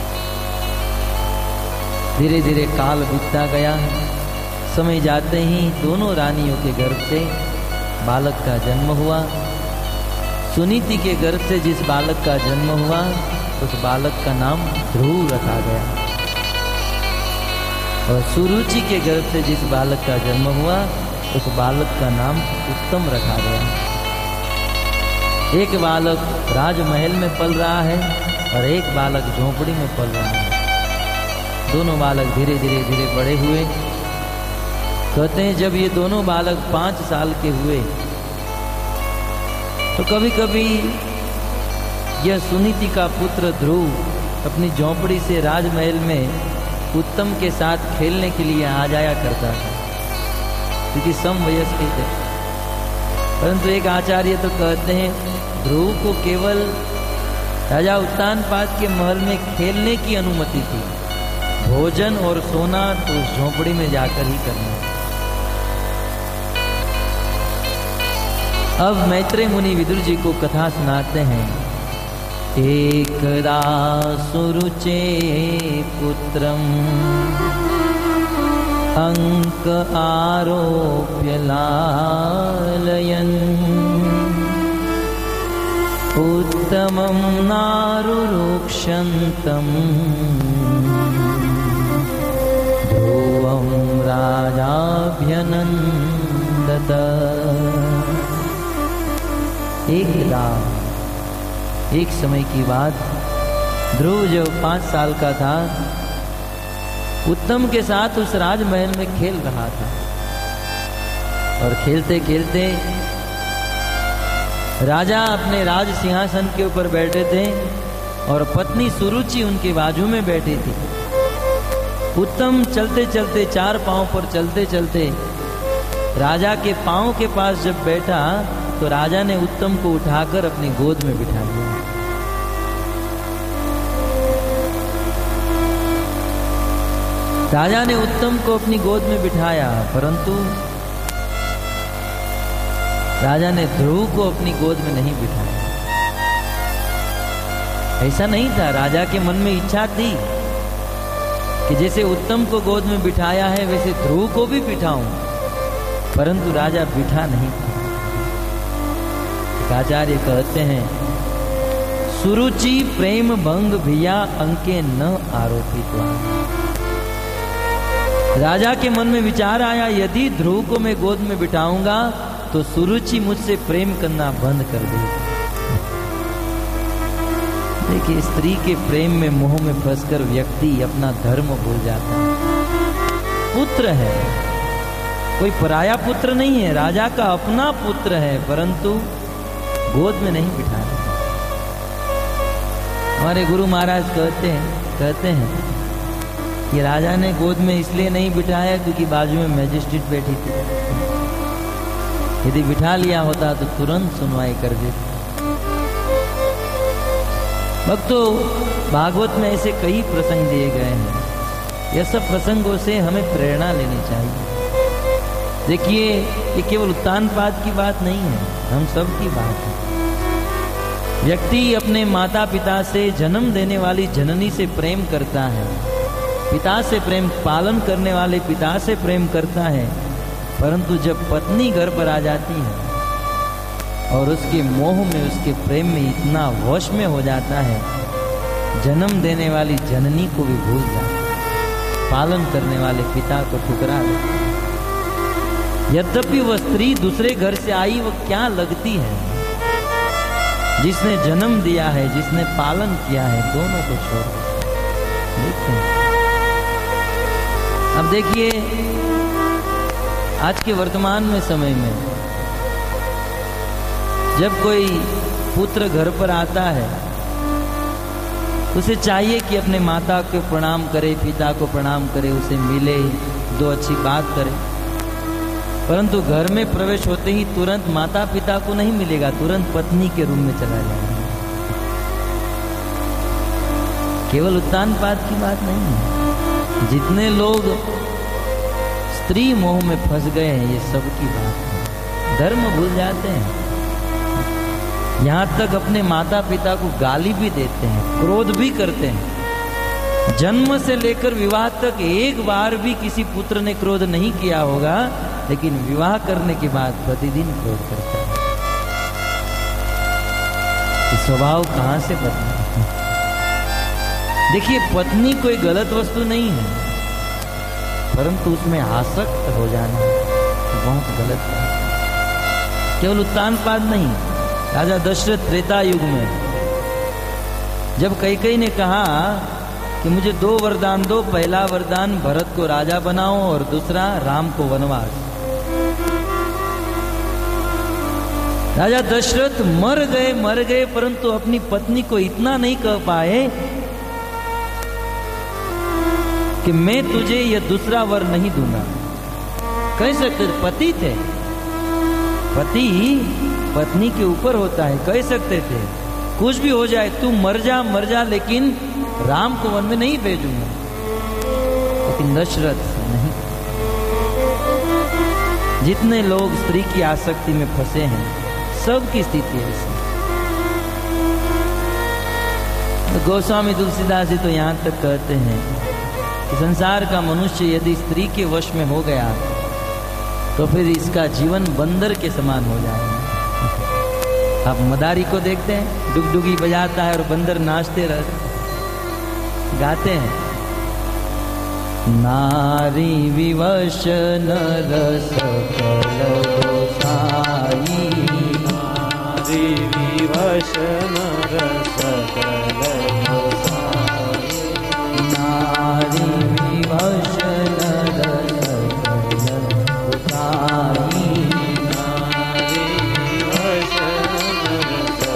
धीरे धीरे काल बीतता गया। समय जाते ही दोनों रानियों के गर्भ से बालक का जन्म हुआ। सुनीति के गर्भ से जिस बालक का जन्म हुआ उस बालक का नाम ध्रुव रखा गया, और सुरुचि के गर्भ से जिस बालक का जन्म हुआ उस बालक का नाम उत्तम रखा गया। एक बालक राजमहल में पल रहा है और एक बालक झोपड़ी में पल रहा है। दोनों बालक धीरे धीरे धीरे बड़े हुए। कहते हैं जब ये दोनों बालक 5 साल के हुए तो कभी कभी यह सुनीति का पुत्र ध्रुव अपनी झोंपड़ी से राजमहल में उत्तम के साथ खेलने के लिए आ जाया करता था, क्योंकि समवयस्क थे। परंतु एक आचार्य तो कहते हैं ध्रुव को केवल राजा उत्तानपाद के महल में खेलने की अनुमति थी, भोजन और सोना तो उस झोंपड़ी में जाकर ही करना। अब मैत्रेय मुनि विदुर जी को कथा सुनाते हैं। एकदा सुरुचे पुत्रम अंक आरोप्य लालयन् उत्तमं नारुरुक्षन्तम् ध्रुवं राजाभ्यनन्दत। एक समय की बात, ध्रुव जब 5 साल का था, उत्तम के साथ उस राजमहल में खेल रहा था और खेलते खेलते राजा अपने राज सिंहासन के ऊपर बैठे थे और पत्नी सुरुचि उनके बाजू में बैठी थी। उत्तम चलते चलते 4 पांव पर चलते चलते राजा के पांव के पास जब बैठा तो राजा ने उत्तम को उठाकर अपनी गोद में बिठा दिया। राजा ने उत्तम को अपनी गोद में बिठाया, परंतु राजा ने ध्रुव को अपनी गोद में नहीं बिठाया। ऐसा नहीं था, राजा के मन में इच्छा थी कि जैसे उत्तम को गोद में बिठाया है वैसे ध्रुव को भी बिठाऊं, परंतु राजा बिठा नहीं था। आचार्य कहते हैं सुरुचि प्रेम भंग भिया अंके न आरोपित। राजा के मन में विचार आया यदि ध्रुव को मैं गोद में बिठाऊंगा तो सुरुचि मुझसे प्रेम करना बंद कर देगी। देखिए, स्त्री के प्रेम में मोह में फंसकर व्यक्ति अपना धर्म भूल जाता है। पुत्र है, कोई पराया पुत्र नहीं है, राजा का अपना पुत्र है, परंतु गोद में नहीं बिठाया। हमारे गुरु महाराज कहते हैं कि राजा ने गोद में इसलिए नहीं बिठाया क्योंकि बाजू में मैजिस्ट्रेट बैठी थी। यदि बिठा लिया होता तो तुरंत सुनवाई कर देते। भक्तों, भागवत में ऐसे कई प्रसंग दिए गए हैं। यह सब प्रसंगों से हमें प्रेरणा लेनी चाहिए। देखिए, ये केवल उत्तानपाद की बात नहीं है, हम सब की बात है। व्यक्ति अपने माता पिता से, जन्म देने वाली जननी से प्रेम करता है, पिता से प्रेम, पालन करने वाले पिता से प्रेम करता है, परंतु जब पत्नी घर पर आ जाती है और उसके मोह में, उसके प्रेम में इतना वश में हो जाता है, जन्म देने वाली जननी को भी भूल जाता है, पालन करने वाले पिता को ठुकरा देता है। यद्यपि वह स्त्री दूसरे घर से आई, वह क्या लगती है? जिसने जन्म दिया है, जिसने पालन किया है, दोनों को छोड़ देखते हैं। अब देखिए, आज के वर्तमान में समय में जब कोई पुत्र घर पर आता है, उसे चाहिए कि अपने माता को प्रणाम करे, पिता को प्रणाम करे, उसे मिले, 2 अच्छी बात करे। परंतु घर में प्रवेश होते ही तुरंत माता पिता को नहीं मिलेगा, तुरंत पत्नी के रूम में चला जाएगा। केवल उत्तानपाद की बात नहीं है, जितने लोग स्त्री मोह में फंस गए हैं, ये सबकी बात है। धर्म भूल जाते हैं, यहां तक अपने माता पिता को गाली भी देते हैं, क्रोध भी करते हैं। जन्म से लेकर विवाह तक एक बार भी किसी पुत्र ने क्रोध नहीं किया होगा, लेकिन विवाह करने के बाद प्रतिदिन क्रोध करता है। स्वभाव कहां से बदला? देखिए, पत्नी कोई गलत वस्तु नहीं है, परंतु उसमें आसक्त हो जाना बहुत गलत है। केवल उत्तानपाद नहीं, राजा दशरथ त्रेता युग में जब कैकेयी ने कहा कि मुझे 2 वरदान दो। पहला वरदान भरत को राजा बनाओ और दूसरा राम को वनवास। राजा दशरथ मर गए परंतु अपनी पत्नी को इतना नहीं कह पाए कि मैं तुझे यह दूसरा वर नहीं दूंगा। कह सकते पति थे, पति पत्नी के ऊपर होता है, कह सकते थे कुछ भी हो जाए तू मर जा, लेकिन राम को वन में नहीं भेजूंगा। लेकिन दशरथ नहीं। जितने लोग स्त्री की आसक्ति में फंसे हैं सबकी स्थिति ऐसी। तो गोस्वामी तुलसीदास जी तो यहां तक कहते हैं कि संसार का मनुष्य यदि स्त्री के वश में हो गया तो फिर इसका जीवन बंदर के समान हो जाएगा। आप मदारी को देखते हैं, डुगडुगी बजाता है और बंदर नाचते रहते गाते हैं। नारी विवश नर सकल गोसाई, नारी विवश नर सकल गोसाई, नारी विवश नर सकल गोसाई, नारी विवश नर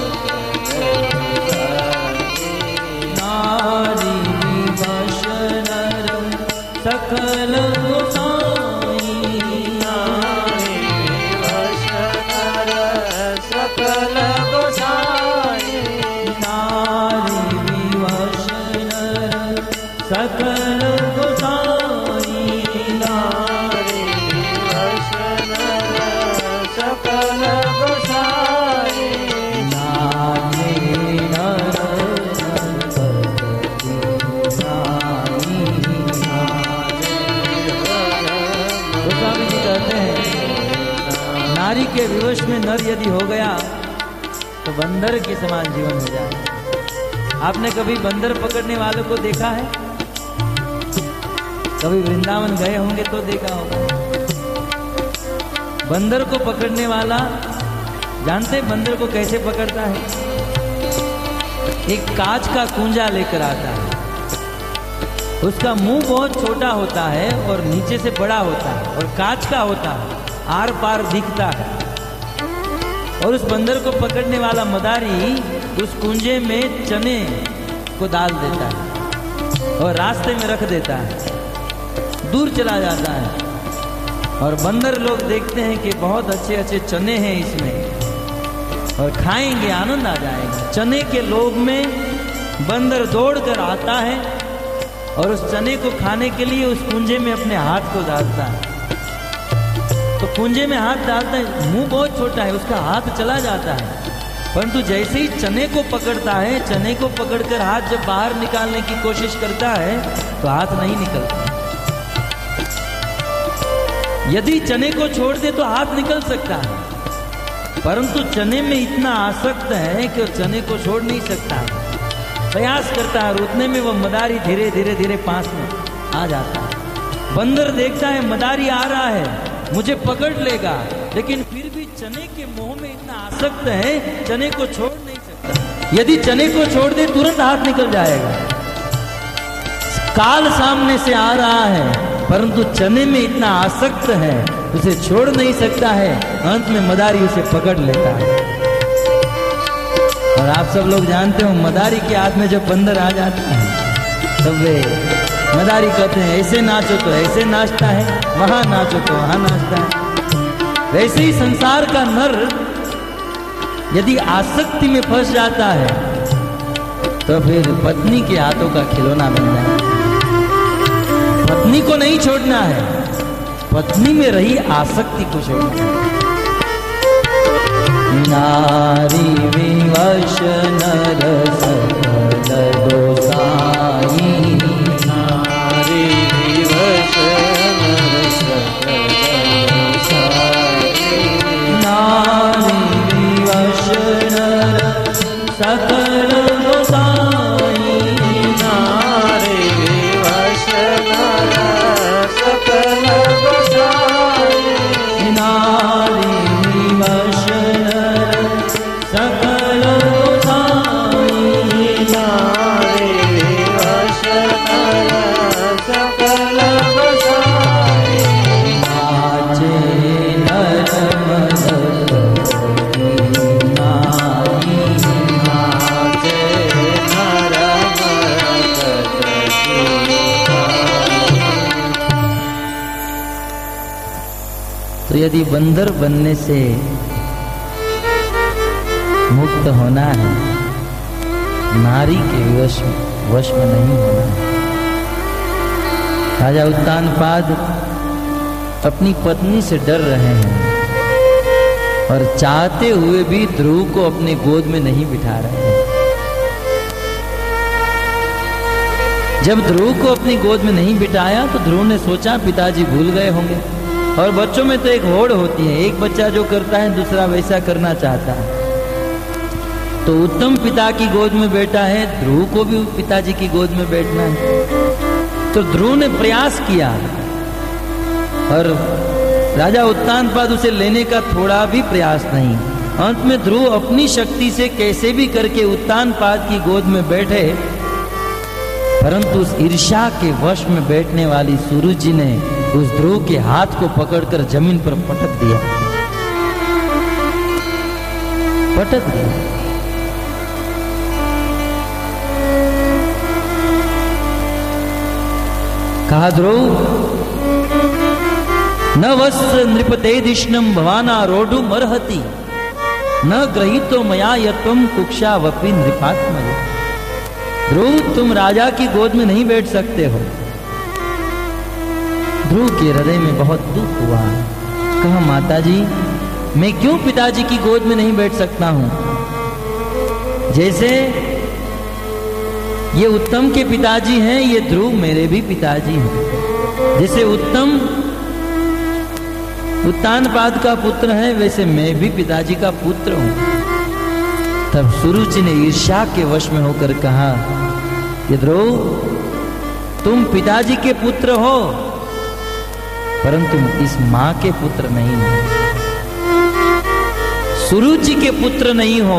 सकल गोसाई, नारी विवश नर सकल गोसाई, नारी विवश नर सकल गोसाई, नारी विवश नर सकल गोसाई, नारी विवश नर सकल गोसाई, नारी नर गोस्वामी जी कहते हैं नारी के विवश में नर यदि हो गया तो बंदर के समान जीवन हो जाए। आपने कभी बंदर पकड़ने वालों को देखा है? कभी वृंदावन गए होंगे तो देखा होगा। बंदर को पकड़ने वाला जानते बंदर को कैसे पकड़ता है? एक कांच का कुंजा लेकर आता है, उसका मुंह बहुत छोटा होता है और नीचे से बड़ा होता है और कांच का होता है, आर पार दिखता है। और उस बंदर को पकड़ने वाला मदारी उस कुंजे में चने को डाल देता है और रास्ते में रख देता है, दूर चला जाता है। और बंदर लोग देखते हैं कि बहुत अच्छे अच्छे चने हैं इसमें और खाएंगे, आनंद आ जाएगा। चने के लोभ में बंदर दौड़कर आता है और उस चने को खाने के लिए उस कुंजे में अपने हाथ को डालता है। तो कुंजे में हाथ डालता है, मुंह बहुत छोटा है, उसका हाथ चला जाता है, परंतु जैसे ही चने को पकड़ता है, चने को पकड़कर हाथ जब बाहर निकालने की कोशिश करता है तो हाथ नहीं निकलता। यदि चने को छोड़ दे तो हाथ निकल सकता है, परंतु चने में इतना आसक्त है कि वो चने को छोड़ नहीं सकता है। प्रयास करता है और उतने में वो मदारी धीरे धीरे धीरे पास में आ जाता है। बंदर देखता है मदारी आ रहा है, मुझे पकड़ लेगा, लेकिन फिर भी चने के मोह में इतना आसक्त है, चने को छोड़ नहीं सकता। यदि चने को छोड़ दे तुरंत हाथ निकल जाएगा। काल सामने से आ रहा है, परंतु चने में इतना आसक्त है, उसे छोड़ नहीं सकता है। अंत में मदारी उसे पकड़ लेता है। और आप सब लोग जानते हो मदारी के हाथ में जब बंदर आ जाता है तब वे मदारी कहते हैं ऐसे नाचो तो ऐसे नाचता है, वहां नाचो तो वहां नाचता है। वैसे ही संसार का नर यदि आसक्ति में फंस जाता है तो फिर पत्नी के हाथों का खिलौना बन जाए। पत्नी को नहीं छोड़ना है, पत्नी में रही आसक्ति को छोड़ना है। नारी विवश नर सकल गोसाई, नारी विवश नर सकल गोसाई, नारी विवश नर सकल गोसाई, नारी विवश नर सकल गोसाई, नारी विवश सकल गोसाई, नारी यदि बंदर बनने से मुक्त होना है, नारी के वश में नहीं होना है। राजा उत्तानपाद अपनी पत्नी से डर रहे हैं और चाहते हुए भी ध्रुव को अपने गोद में नहीं बिठा रहे हैं। जब ध्रुव को अपनी गोद में नहीं बिठाया तो ध्रुव ने सोचा पिताजी भूल गए होंगे। और बच्चों में तो एक होड़ होती है, एक बच्चा जो करता है दूसरा वैसा करना चाहता है। तो उत्तम पिता की गोद में बैठा है, ध्रुव को भी पिताजी की गोद में बैठना है। तो ध्रुव ने प्रयास किया और राजा उत्तानपाद उसे लेने का थोड़ा भी प्रयास नहीं। अंत में ध्रुव अपनी शक्ति से कैसे भी करके उत्तानपाद की गोद में बैठे, परंतु उस ईर्ष्या के वश में बैठने वाली सुरुचि ने उस ध्रुव के हाथ को पकड़कर जमीन पर पटक दिया। कहा ध्रुव न वस्त्र नृपतेदिष्णं भवाना रोढ़ु मरहति न ग्रहीतो मया यत्वं कुक्षा वपि नृपात्मय। ध्रुव तुम राजा की गोद में नहीं बैठ सकते हो। ध्रुव के हृदय में बहुत दुख हुआ। कहा माताजी मैं क्यों पिताजी की गोद में नहीं बैठ सकता हूं? जैसे ये उत्तम के पिताजी हैं, ये ध्रुव मेरे भी पिताजी हैं। जैसे उत्तम उत्तानपाद का पुत्र है, वैसे मैं भी पिताजी का पुत्र हूं। तब सुरुचि ने ईर्ष्या के वश में होकर कहा कि ध्रुव तुम पिताजी के पुत्र हो, परंतु इस मां के पुत्र नहीं हो, सुरुचि के पुत्र नहीं हो,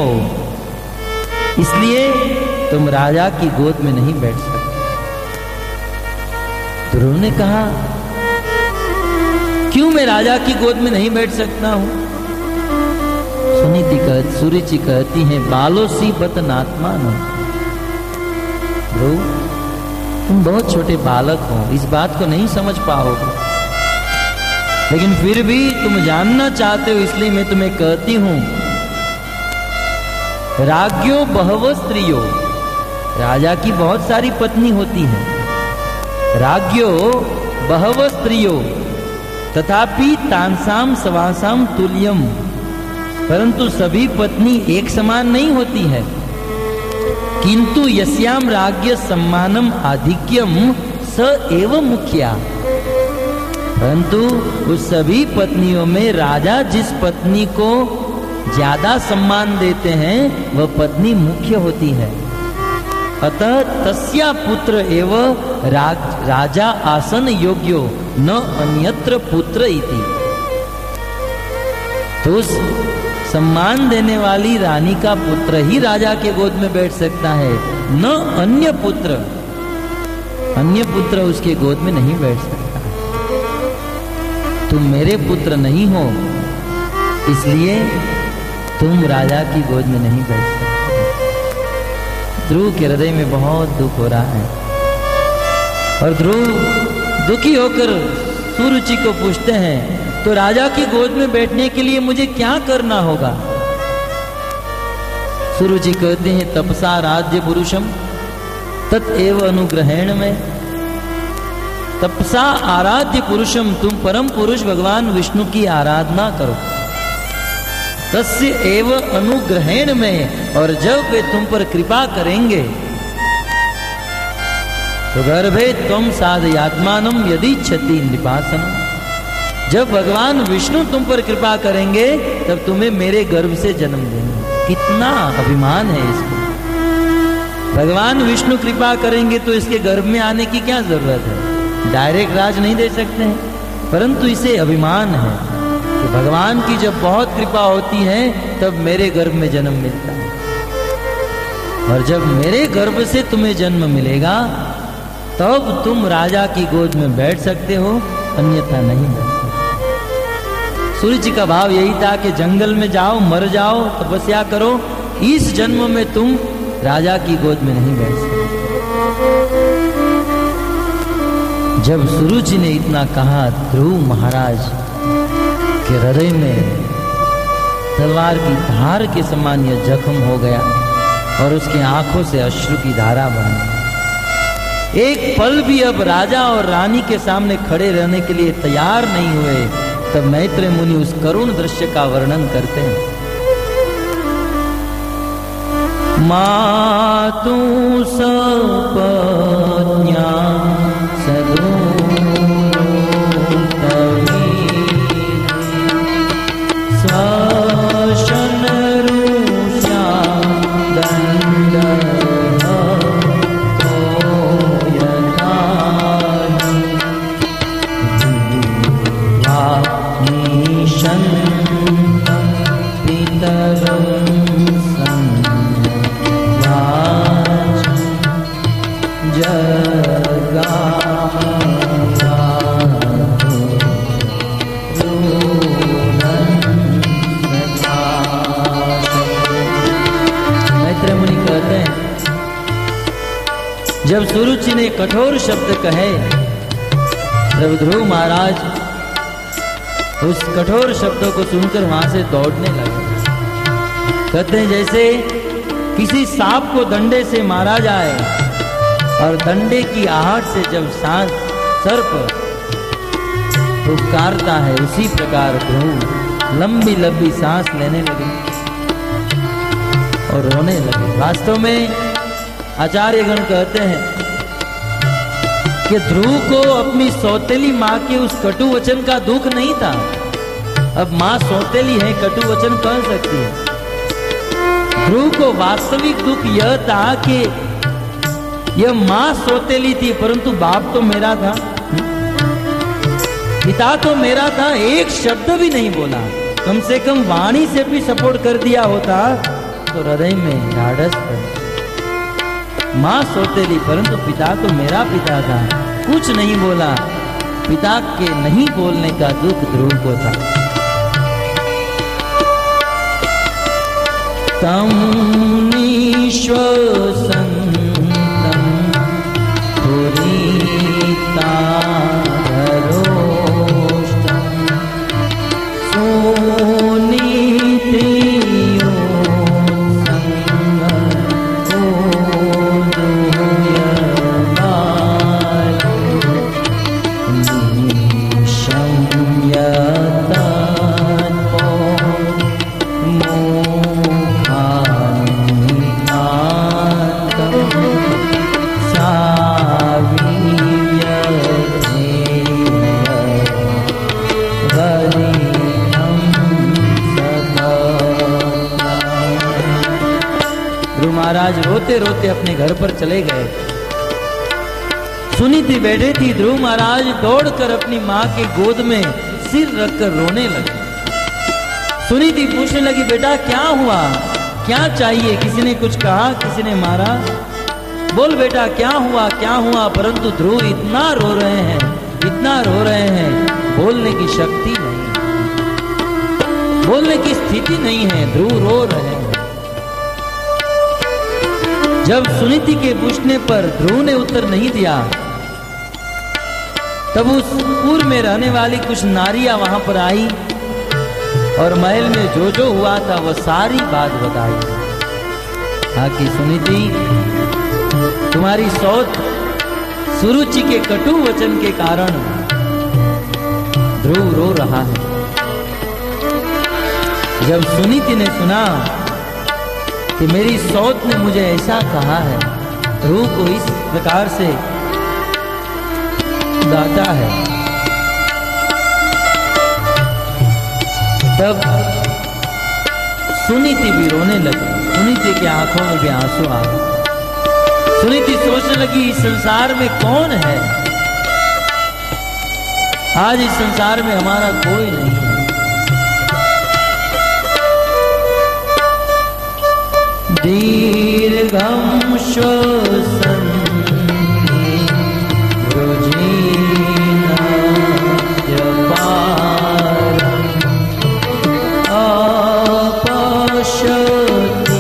इसलिए तुम राजा की गोद में नहीं बैठ सकते। ध्रुव ने कहा क्यों मैं राजा की गोद में नहीं बैठ सकता हूं? सुरुचि कहती है बालोसी बत नात्मान। ध्रुव तुम बहुत छोटे बालक हो, इस बात को नहीं समझ पाओगे, लेकिन फिर भी तुम जानना चाहते हो, इसलिए मैं तुम्हें कहती हूं राज्ञो बहवो स्त्रियो, राजा की बहुत सारी पत्नी होती है। राज्ञो बहवो स्त्रियो तथापि तांसाम सवासाम तुल्यम, परंतु सभी पत्नी एक समान नहीं होती है। किंतु यस्याम राज्ञ सम्मानम आधिक्यम स एव मुख्या, परंतु उस सभी पत्नियों में राजा जिस पत्नी को ज्यादा सम्मान देते हैं वह पत्नी मुख्य होती है। अतः तस्या पुत्र एव राजा आसन योग्यो न अन्यत्र पुत्र इति। तो उस सम्मान देने वाली रानी का पुत्र ही राजा के गोद में बैठ सकता है, न अन्य पुत्र। अन्य पुत्र उसके गोद में नहीं बैठ सकता। तुम मेरे पुत्र नहीं हो, इसलिए तुम राजा की गोद में नहीं बैठ सकते। ध्रुव के हृदय में बहुत दुख हो रहा है और ध्रुव दुखी होकर सुरुचि को पूछते हैं तो राजा की गोद में बैठने के लिए मुझे क्या करना होगा? सुरुचि कहते हैं तपसा राज्य पुरुषम तत्एव अनुग्रहेण में। तपसा आराध्य पुरुषम, तुम परम पुरुष भगवान विष्णु की आराधना करो। तस्य एव अनुग्रहेण में, और जब वे तुम पर कृपा करेंगे तो गर्भे त्वं साधयात्मानं यदिच्छति नृपासनम्। जब भगवान विष्णु तुम पर कृपा करेंगे तब तुम्हें मेरे गर्भ से जन्म देंगे। कितना अभिमान है इसको। भगवान विष्णु कृपा करेंगे तो इसके गर्भ में आने की क्या जरूरत है? डायरेक्ट राज नहीं दे सकते हैं, परंतु इसे अभिमान है कि भगवान की जब बहुत कृपा होती है तब मेरे गर्भ में जन्म मिलता है, और जब मेरे गर्भ से तुम्हें जन्म मिलेगा तब तुम राजा की गोद में बैठ सकते हो, अन्यथा नहीं बैठ सकते। सुरुचि का भाव यही था कि जंगल में जाओ, मर जाओ, तपस्या करो, इस जन्म में तुम राजा की गोद में नहीं बैठ सकते। जब सुरुचि ने इतना कहा, ध्रुव महाराज कि हृदय में तलवार की धार के समान यह जख्म हो गया और उसकी आंखों से अश्रु की धारा बही। एक पल भी अब राजा और रानी के सामने खड़े रहने के लिए तैयार नहीं हुए। तब मैत्रेय मुनि उस करुण दृश्य का वर्णन करते हैं। मातु सपत्न्या जब सुरुचि ने कठोर शब्द कहे, तब ध्रुव महाराज उस कठोर शब्दों को सुनकर वहां से दौड़ने लगे। कहते हैं जैसे किसी सांप को डंडे से मारा जाए और डंडे की आहट से जब सांस सर्प पुकारता है, उसी प्रकार ध्रुव लंबी लंबी सांस लेने लगे और रोने लगे। वास्तव में आचार्यगण कहते हैं कि ध्रुव को अपनी सौतेली माँ के उस कटु वचन का दुख नहीं था। अब माँ सौतेली है, कटु वचन कह सकती है। ध्रुव को वास्तविक दुख यह था कि यह माँ सौतेली थी, परंतु बाप तो मेरा था, पिता तो मेरा था। एक शब्द भी नहीं बोला, कम से कम वाणी से भी सपोर्ट कर दिया होता तो हृदय में ढाढ़स था। माँ सौतेली, परंतु पिता तो मेरा पिता था, कुछ नहीं बोला। पिता के नहीं बोलने का दुख ध्रुव को था। तम निश्वसंतम पुरीतारोष्टम महाराज रोते रोते अपने घर पर चले गए। सुनीति बैठे थी। ध्रुव महाराज दौड़कर अपनी माँ के गोद में सिर रखकर रोने लगे। सुनीति पूछने लगी, बेटा क्या हुआ, क्या चाहिए? किसी ने कुछ कहा, किसी ने मारा? बोल बेटा क्या हुआ, क्या हुआ? परंतु ध्रुव इतना रो रहे हैं, इतना रो रहे हैं, बोलने की शक्ति नहीं, बोलने की स्थिति नहीं है। ध्रुव रो रहे हैं। जब सुनीति के पूछने पर ध्रुव ने उत्तर नहीं दिया, तब उस पुर में रहने वाली कुछ नारियां वहां पर आई और महल में जो जो हुआ था वह सारी बात बताई। कि सुनीति, तुम्हारी सौत सुरुचि के कटु वचन के कारण ध्रुव रो रहा है। जब सुनीति ने सुना कि मेरी सौत ने मुझे ऐसा कहा है, ध्रुव को इस प्रकार से डांटा है, तब सुनीति भी रोने लगी। सुनीति की आंखों में भी आंसू आ गए। सुनीति सोचने लगी, इस संसार में कौन है? आज इस संसार में हमारा कोई नहीं है। दीर्घं श्वसन् रुजिनस्य पारम् अपश्यति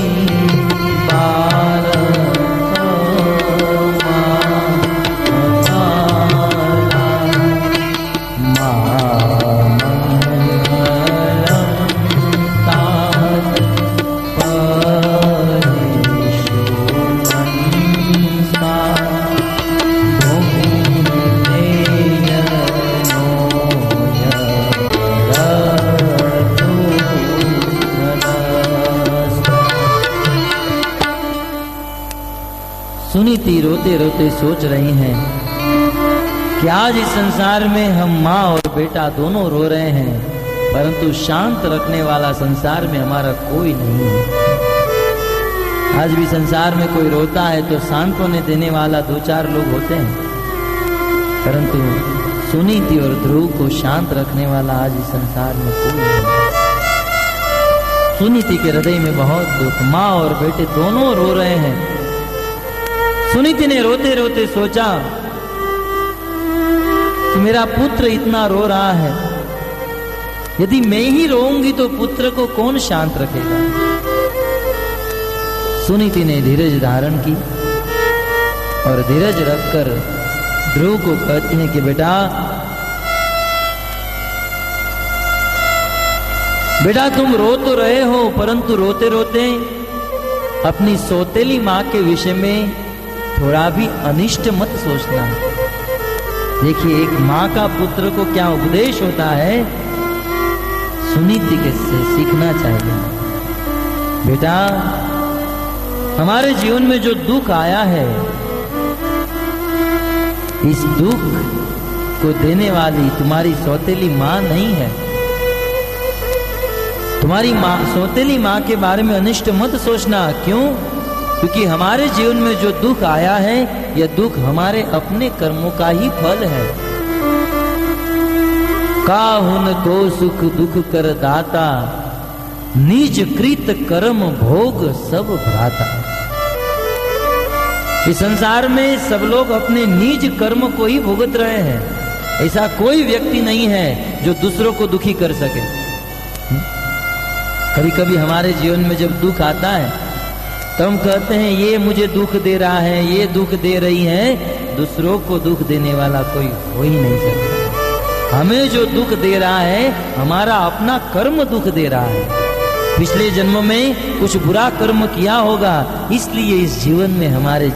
बालकमाला रोते रोते सोच रही हैं कि आज इस संसार में हम माँ और बेटा दोनों रो रहे हैं, परंतु शांत रखने वाला संसार में हमारा कोई नहीं है। आज भी संसार में कोई रोता है तो सांत्वना देने वाला 2-4 लोग होते हैं, परंतु सुनीति और ध्रुव को शांत रखने वाला आज इस संसार में कोई नहीं। सुनीति के हृदय में बहुत दुख, माँ और बेटे दोनों रो रहे हैं। सुनीति ने रोते रोते सोचा कि मेरा पुत्र इतना रो रहा है, यदि मैं ही रोऊंगी तो पुत्र को कौन शांत रखेगा। सुनीति ने धीरज धारण की और धीरज रखकर ध्रुव को कहती हैं कि बेटा तुम रो तो रहे हो, परंतु रोते रोते अपनी सौतेली माँ के विषय में थोड़ा भी अनिष्ट मत सोचना। देखिए एक माँ का पुत्र को क्या उपदेश होता है, सुनीति के से सीखना चाहिए। बेटा हमारे जीवन में जो दुख आया है, इस दुख को देने वाली तुम्हारी सौतेली माँ नहीं है। तुम्हारी माँ सौतेली माँ के बारे में अनिष्ट मत सोचना। क्यों? क्योंकि हमारे जीवन में जो दुख आया है, यह दुख हमारे अपने कर्मों का ही फल है। काहुन को सुख दुख कर दाता, निज कृत कर्म भोग सब भ्राता। इस संसार में सब लोग अपने निज कर्म को ही भुगत रहे हैं। ऐसा कोई व्यक्ति नहीं है जो दूसरों को दुखी कर सके। कभी कभी हमारे जीवन में जब दुख आता है तो हम कहते हैं ये मुझे दुख दे रहा है, ये दुख दे रही है। दूसरों को दुख देने वाला कोई हो ही नहीं सकता। हमें जो दुख दे रहा है हमारा अपना कर्म दुख दे रहा है। पिछले जन्म में कुछ बुरा कर्म किया होगा, इसलिए इस जीवन में हमारे